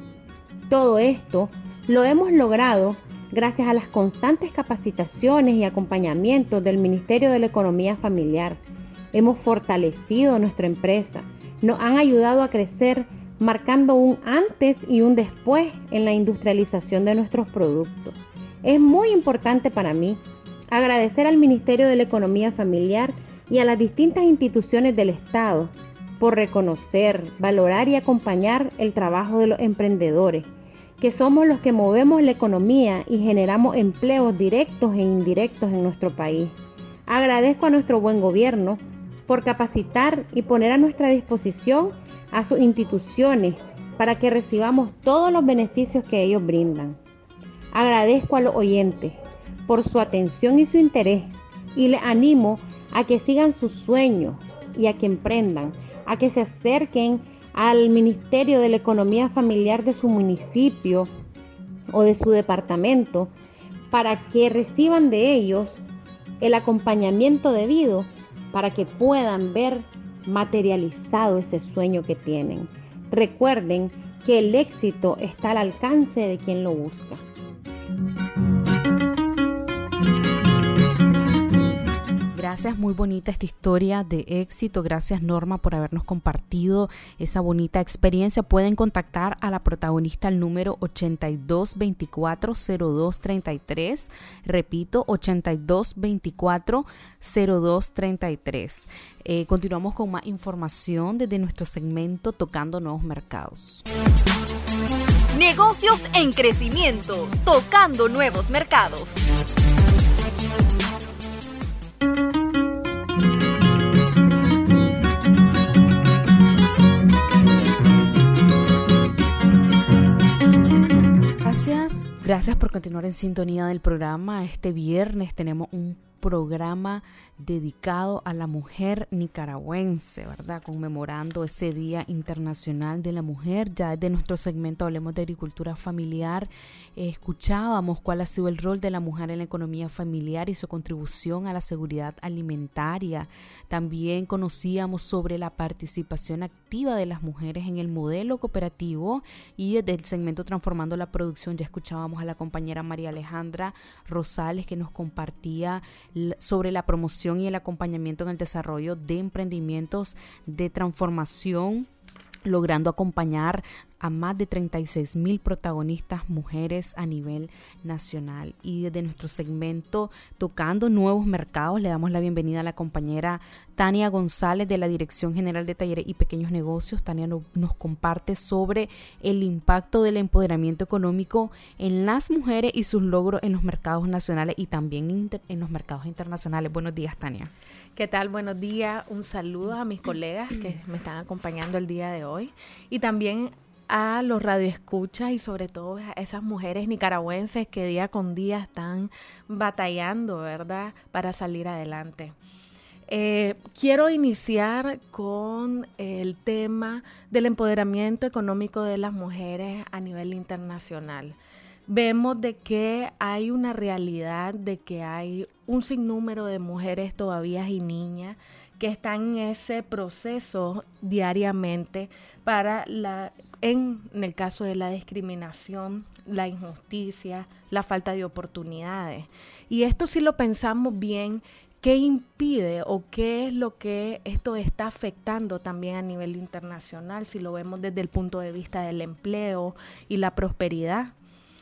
Todo esto lo hemos logrado gracias a las constantes capacitaciones y acompañamientos del Ministerio de la Economía Familiar. Hemos fortalecido nuestra empresa, nos han ayudado a crecer, marcando un antes y un después en la industrialización de nuestros productos. Es muy importante para mí agradecer al Ministerio de la Economía Familiar y a las distintas instituciones del Estado por reconocer, valorar y acompañar el trabajo de los emprendedores, que somos los que movemos la economía y generamos empleos directos e indirectos en nuestro país. Agradezco a nuestro buen gobierno por capacitar y poner a nuestra disposición a sus instituciones para que recibamos todos los beneficios que ellos brindan. Agradezco a los oyentes por su atención y su interés y les animo a que sigan sus sueños y a que emprendan, a que se acerquen al Ministerio de la Economía Familiar de su municipio o de su departamento para que reciban de ellos el acompañamiento debido para que puedan ver materializado ese sueño que tienen. Recuerden que el éxito está al alcance de quien lo busca. Gracias, muy bonita esta historia de éxito. Gracias, Norma, por habernos compartido esa bonita experiencia. Pueden contactar a la protagonista al número ochenta y dos veinticuatro cero dos treinta y tres. Repito, ochenta y dos veinticuatro cero dos treinta y tres. Eh, continuamos con más información desde nuestro segmento Tocando Nuevos Mercados. Negocios en crecimiento, tocando nuevos mercados. Gracias, gracias por continuar en sintonía del programa. Este viernes tenemos un programa dedicado a la mujer nicaragüense, ¿verdad? Conmemorando ese Día Internacional de la Mujer. Ya desde nuestro segmento Hablemos de Agricultura Familiar, eh, escuchábamos cuál ha sido el rol de la mujer en la economía familiar y su contribución a la seguridad alimentaria. También conocíamos sobre la participación activa de las mujeres en el modelo cooperativo, y desde el segmento Transformando la Producción ya escuchábamos a la compañera María Alejandra Rosales, que nos compartía sobre la promoción y el acompañamiento en el desarrollo de emprendimientos de transformación, logrando acompañar a más de treinta y seis mil protagonistas mujeres a nivel nacional. Y desde nuestro segmento Tocando Nuevos Mercados le damos la bienvenida a la compañera Tania González de la Dirección General de Talleres y Pequeños Negocios. Tania no, nos comparte sobre el impacto del empoderamiento económico en las mujeres y sus logros en los mercados nacionales y también inter, en los mercados internacionales. Buenos días, Tania. ¿Qué tal? Buenos días. Un saludo a mis colegas que me están acompañando el día de hoy y también a los radioescuchas y sobre todo a esas mujeres nicaragüenses que día con día están batallando, ¿verdad?, para salir adelante. Eh, quiero iniciar con el tema del empoderamiento económico de las mujeres a nivel internacional. Vemos de que hay una realidad de que hay un sinnúmero de mujeres todavía y niñas que están en ese proceso diariamente para la, en, en el caso de la discriminación, la injusticia, la falta de oportunidades. Y esto, si lo pensamos bien, ¿qué impide o qué es lo que esto está afectando también a nivel internacional, si lo vemos desde el punto de vista del empleo y la prosperidad?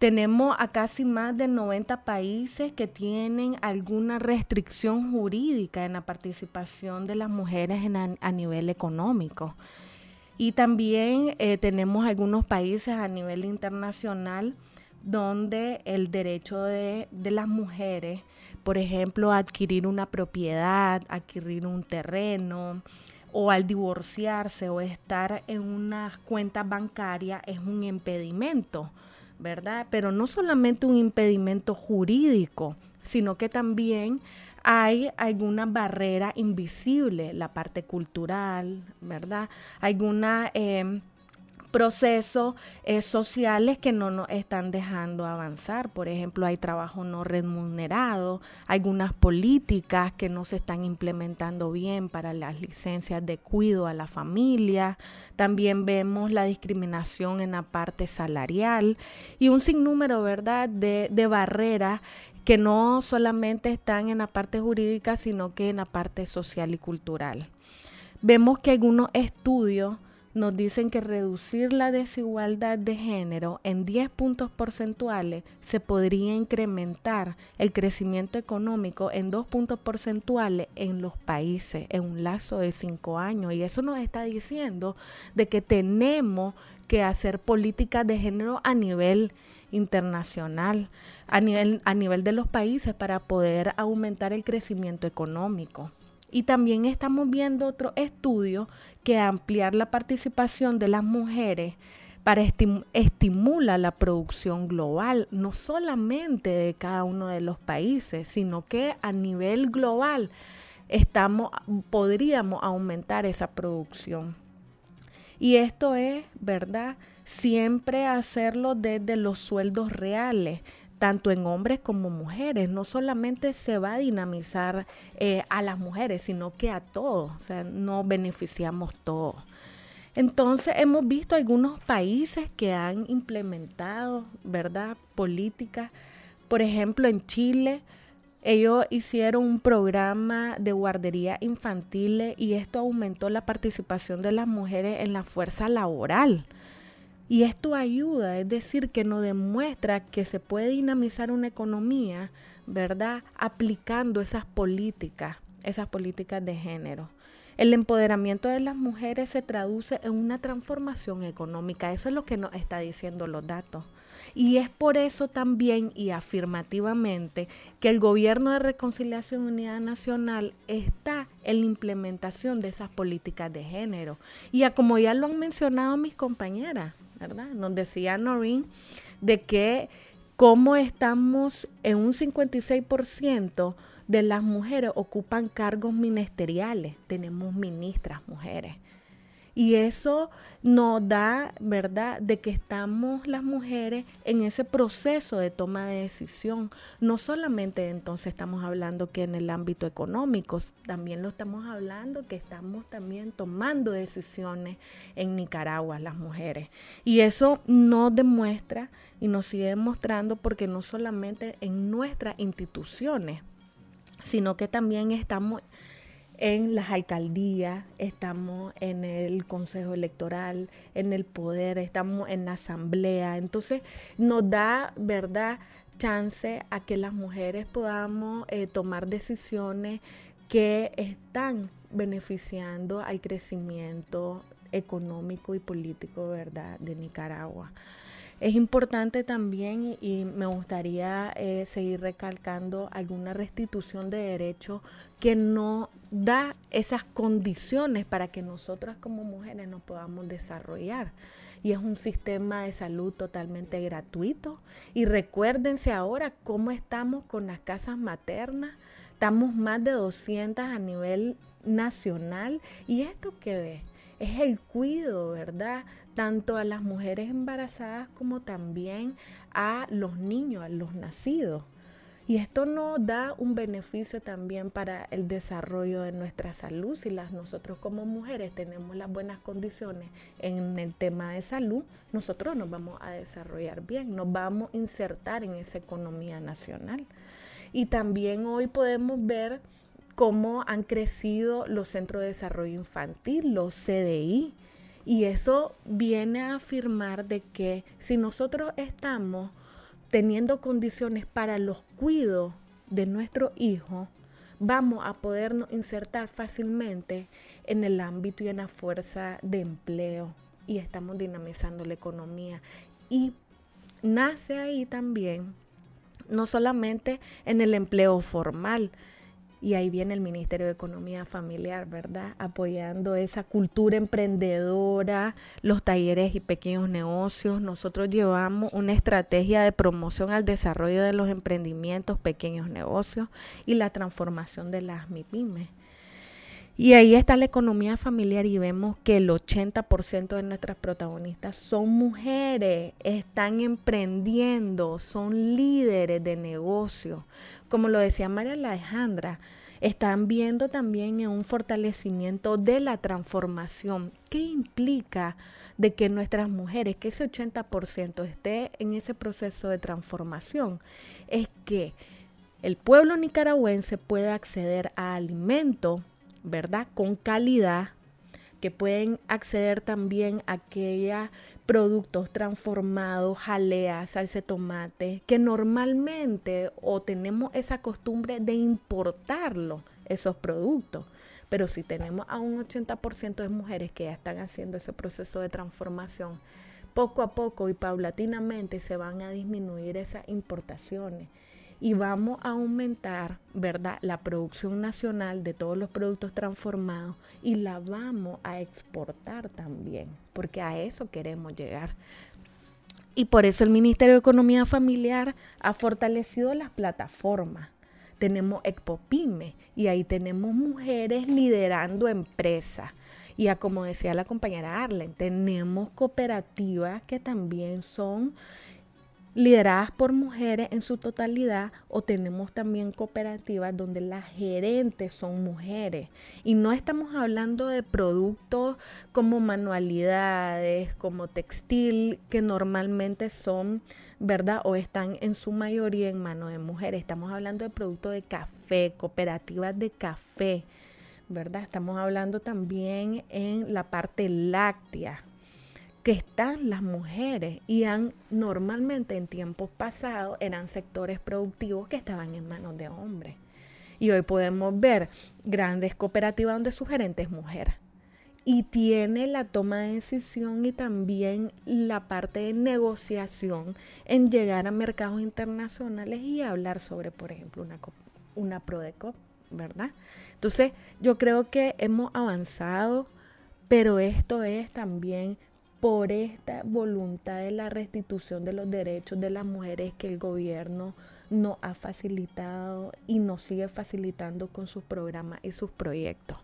Tenemos a casi más de noventa países que tienen alguna restricción jurídica en la participación de las mujeres en a, a nivel económico. Y también eh, tenemos algunos países a nivel internacional donde el derecho de, de las mujeres, por ejemplo, a adquirir una propiedad, adquirir un terreno, o al divorciarse o estar en una cuenta bancaria es un impedimento, ¿verdad? Pero no solamente un impedimento jurídico, sino que también hay alguna barrera invisible, la parte cultural, ¿verdad? Alguna eh, procesos eh, sociales que no nos están dejando avanzar. Por ejemplo, hay trabajo no remunerado, algunas políticas que no se están implementando bien para las licencias de cuidado a la familia. También vemos la discriminación en la parte salarial y un sinnúmero, ¿verdad?, de, de barreras que no solamente están en la parte jurídica, sino que en la parte social y cultural. Vemos que algunos estudios nos dicen que reducir la desigualdad de género en diez puntos porcentuales se podría incrementar el crecimiento económico en dos puntos porcentuales en los países en un lapso de cinco años. Y eso nos está diciendo de que tenemos que hacer políticas de género a nivel internacional, a nivel, a nivel de los países para poder aumentar el crecimiento económico. Y también estamos viendo otro estudio que ampliar la participación de las mujeres para estim- estimula la producción global, no solamente de cada uno de los países, sino que a nivel global estamos, podríamos aumentar esa producción. Y esto es, ¿verdad?, siempre hacerlo desde los sueldos reales, tanto en hombres como mujeres. No solamente se va a dinamizar eh, a las mujeres, sino que a todos, o sea, nos beneficiamos todos. Entonces, hemos visto algunos países que han implementado, ¿verdad?, políticas. Por ejemplo, en Chile, ellos hicieron un programa de guarderías infantiles y esto aumentó la participación de las mujeres en la fuerza laboral. Y esto ayuda, es decir, que nos demuestra que se puede dinamizar una economía, ¿verdad?, aplicando esas políticas, esas políticas de género. El empoderamiento de las mujeres se traduce en una transformación económica. Eso es lo que nos está diciendo los datos. Y es por eso también y afirmativamente que el Gobierno de Reconciliación y Unidad Nacional está en la implementación de esas políticas de género. Y a, como ya lo han mencionado mis compañeras, ¿verdad?, nos decía Noreen de que como estamos en un cincuenta y seis por ciento de las mujeres ocupan cargos ministeriales, tenemos ministras mujeres. Y eso nos da, ¿verdad?, de que estamos las mujeres en ese proceso de toma de decisión. No solamente entonces estamos hablando que en el ámbito económico, también lo estamos hablando que estamos también tomando decisiones en Nicaragua, las mujeres. Y eso nos demuestra y nos sigue demostrando porque no solamente en nuestras instituciones, sino que también estamos en las alcaldías, estamos en el Consejo Electoral, en el poder, estamos en la asamblea. Entonces nos da, ¿verdad?, chance a que las mujeres podamos eh, tomar decisiones que están beneficiando al crecimiento económico y político, ¿verdad?, de Nicaragua. Es importante también y me gustaría eh, seguir recalcando alguna restitución de derechos que no da esas condiciones para que nosotras como mujeres nos podamos desarrollar. Y es un sistema de salud totalmente gratuito. Y recuérdense ahora cómo estamos con las casas maternas. Estamos más de doscientas a nivel nacional. ¿Y esto qué ves? Es el cuidado, ¿verdad?, tanto a las mujeres embarazadas como también a los niños, a los nacidos. Y esto nos da un beneficio también para el desarrollo de nuestra salud. Si las, nosotros como mujeres tenemos las buenas condiciones en el tema de salud, nosotros nos vamos a desarrollar bien, nos vamos a insertar en esa economía nacional. Y también hoy podemos ver cómo han crecido los centros de desarrollo infantil, los C D I, y eso viene a afirmar de que si nosotros estamos teniendo condiciones para los cuidados de nuestro hijo, vamos a podernos insertar fácilmente en el ámbito y en la fuerza de empleo y estamos dinamizando la economía. Y nace ahí también, no solamente en el empleo formal, y ahí viene el Ministerio de Economía Familiar, ¿verdad? Apoyando esa cultura emprendedora, los talleres y pequeños negocios. Nosotros llevamos una estrategia de promoción al desarrollo de los emprendimientos, pequeños negocios y la transformación de las MIPYMES. Y ahí está la economía familiar y vemos que el ochenta por ciento de nuestras protagonistas son mujeres, están emprendiendo, son líderes de negocio. Como lo decía María Alejandra, están viendo también en un fortalecimiento de la transformación. ¿Qué implica de que nuestras mujeres, que ese ochenta por ciento esté en ese proceso de transformación? Es que el pueblo nicaragüense puede acceder a alimentos, ¿verdad?, con calidad, que pueden acceder también a aquellos productos transformados, jalea, salsa de tomate, que normalmente o tenemos esa costumbre de importarlo, esos productos. Pero si tenemos a un ochenta por ciento de mujeres que ya están haciendo ese proceso de transformación, poco a poco y paulatinamente se van a disminuir esas importaciones. Y vamos a aumentar, ¿verdad?, la producción nacional de todos los productos transformados y la vamos a exportar también, porque a eso queremos llegar. Y por eso el Ministerio de Economía Familiar ha fortalecido las plataformas. Tenemos ExpoPyme y ahí tenemos mujeres liderando empresas. Y a, como decía la compañera Arlen, tenemos cooperativas que también son lideradas por mujeres en su totalidad, o tenemos también cooperativas donde las gerentes son mujeres. Y no estamos hablando de productos como manualidades, como textil, que normalmente son, ¿verdad?, o están en su mayoría en manos de mujeres. Estamos hablando de productos de café, cooperativas de café, ¿verdad? Estamos hablando también en la parte láctea, que están las mujeres y han normalmente en tiempos pasados eran sectores productivos que estaban en manos de hombres. Y hoy podemos ver grandes cooperativas donde su gerente es mujer y tiene la toma de decisión y también la parte de negociación en llegar a mercados internacionales y hablar sobre, por ejemplo, una, una Prodecop, ¿verdad? Entonces, yo creo que hemos avanzado, pero esto es también por esta voluntad de la restitución de los derechos de las mujeres que el gobierno nos ha facilitado y nos sigue facilitando con sus programas y sus proyectos.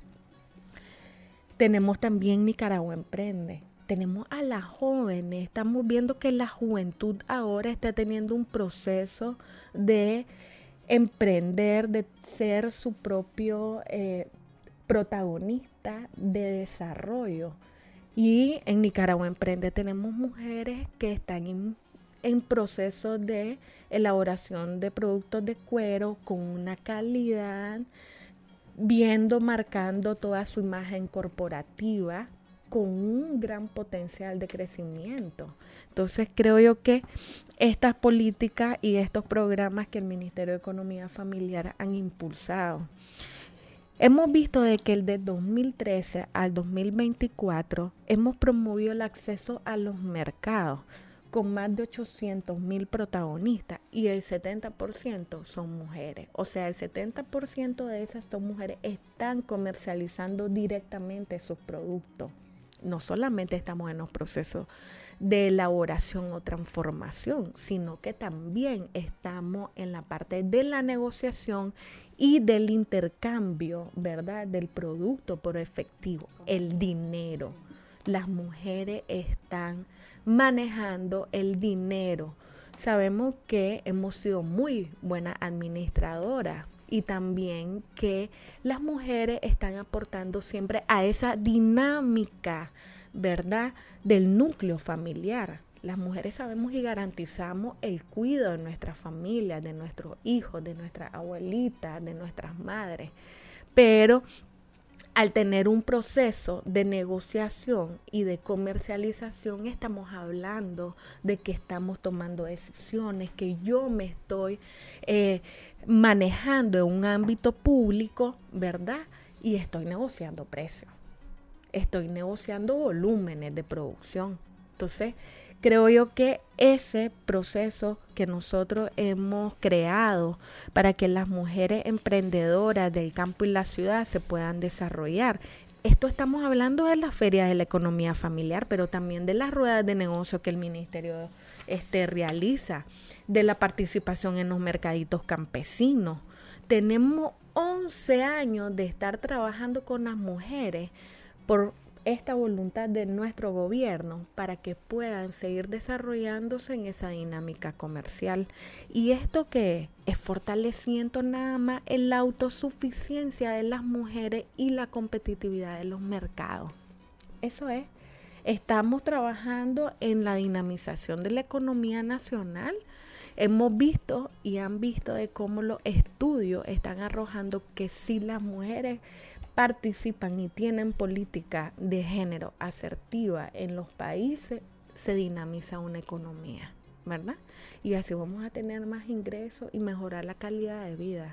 Tenemos también Nicaragua Emprende. Tenemos a las jóvenes. Estamos viendo que la juventud ahora está teniendo un proceso de emprender, de ser su propio eh, protagonista de desarrollo. Y en Nicaragua Emprende tenemos mujeres que están en, en proceso de elaboración de productos de cuero con una calidad, viendo, marcando toda su imagen corporativa con un gran potencial de crecimiento. Entonces creo yo que estas políticas y estos programas que el Ministerio de Economía Familiar han impulsado, hemos visto de que el de dos mil trece al dos mil veinticuatro hemos promovido el acceso a los mercados con más de ochocientos mil protagonistas y el setenta por ciento son mujeres. O sea, el setenta por ciento de esas son mujeres, están comercializando directamente sus productos. No solamente estamos en los procesos de elaboración o transformación, sino que también estamos en la parte de la negociación y del intercambio, ¿verdad?, del producto por efectivo, el dinero. Las mujeres están manejando el dinero. Sabemos que hemos sido muy buenas administradoras y también que las mujeres están aportando siempre a esa dinámica, ¿verdad?, del núcleo familiar. Las mujeres sabemos y garantizamos el cuidado de nuestras familias, de nuestros hijos, de nuestras abuelitas, de nuestras madres. Pero al tener un proceso de negociación y de comercialización, estamos hablando de que estamos tomando decisiones, que yo me estoy eh, manejando en un ámbito público, ¿verdad? Y estoy negociando precios, estoy negociando volúmenes de producción. Entonces, creo yo que ese proceso que nosotros hemos creado para que las mujeres emprendedoras del campo y la ciudad se puedan desarrollar. Esto estamos hablando de las ferias de la economía familiar, pero también de las ruedas de negocio que el ministerio este, realiza, de la participación en los mercaditos campesinos. Tenemos once años de estar trabajando con las mujeres por esta voluntad de nuestro gobierno para que puedan seguir desarrollándose en esa dinámica comercial. ¿Y esto qué es? Es fortaleciendo nada más en la autosuficiencia de las mujeres y la competitividad de los mercados. Eso es. Estamos trabajando en la dinamización de la economía nacional. Hemos visto y han visto de cómo los estudios están arrojando que si las mujeres participan y tienen política de género asertiva en los países, se dinamiza una economía, ¿verdad? Y así vamos a tener más ingresos y mejorar la calidad de vida.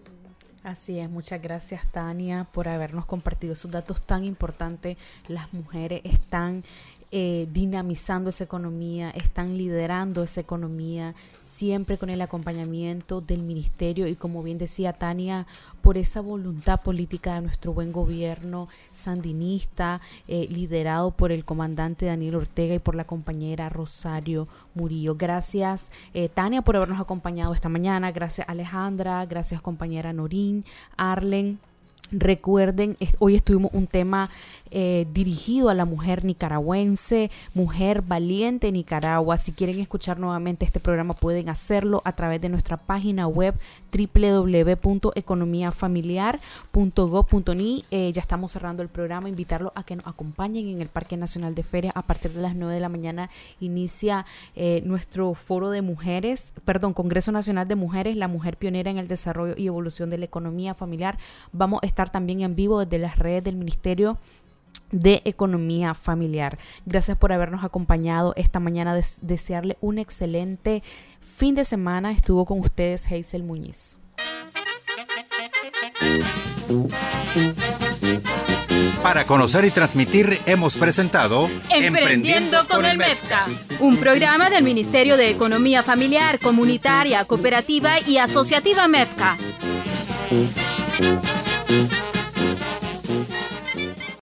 Así es, muchas gracias Tania por habernos compartido esos datos tan importantes. Las mujeres están eh, dinamizando esa economía, están liderando esa economía, siempre con el acompañamiento del ministerio y, como bien decía Tania, por esa voluntad política de nuestro buen gobierno sandinista, eh, liderado por el comandante Daniel Ortega y por la compañera Rosario Murillo. Gracias eh, Tania por habernos acompañado esta mañana, gracias Alejandra, gracias compañera Norín, Arlen. Recuerden, hoy estuvimos un tema eh, dirigido a la mujer nicaragüense, mujer valiente en Nicaragua. Si quieren escuchar nuevamente este programa pueden hacerlo a través de nuestra página web doble u doble u doble u punto economía familiar punto gob punto ni. Eh, ya estamos cerrando el programa, invitarlos a que nos acompañen en el Parque Nacional de Ferias. A partir de las nueve de la mañana inicia eh, nuestro foro de mujeres, perdón, Congreso Nacional de Mujeres, la mujer pionera en el desarrollo y evolución de la economía familiar. Vamos a estar también en vivo desde las redes del Ministerio de Economía Familiar. Gracias por habernos acompañado esta mañana. Des- desearle un excelente fin de semana. Estuvo con ustedes Hazel Muñiz. Para conocer y transmitir hemos presentado Emprendiendo con el MEFCA, un programa del Ministerio de Economía Familiar, Comunitaria, Cooperativa y Asociativa MEFCA.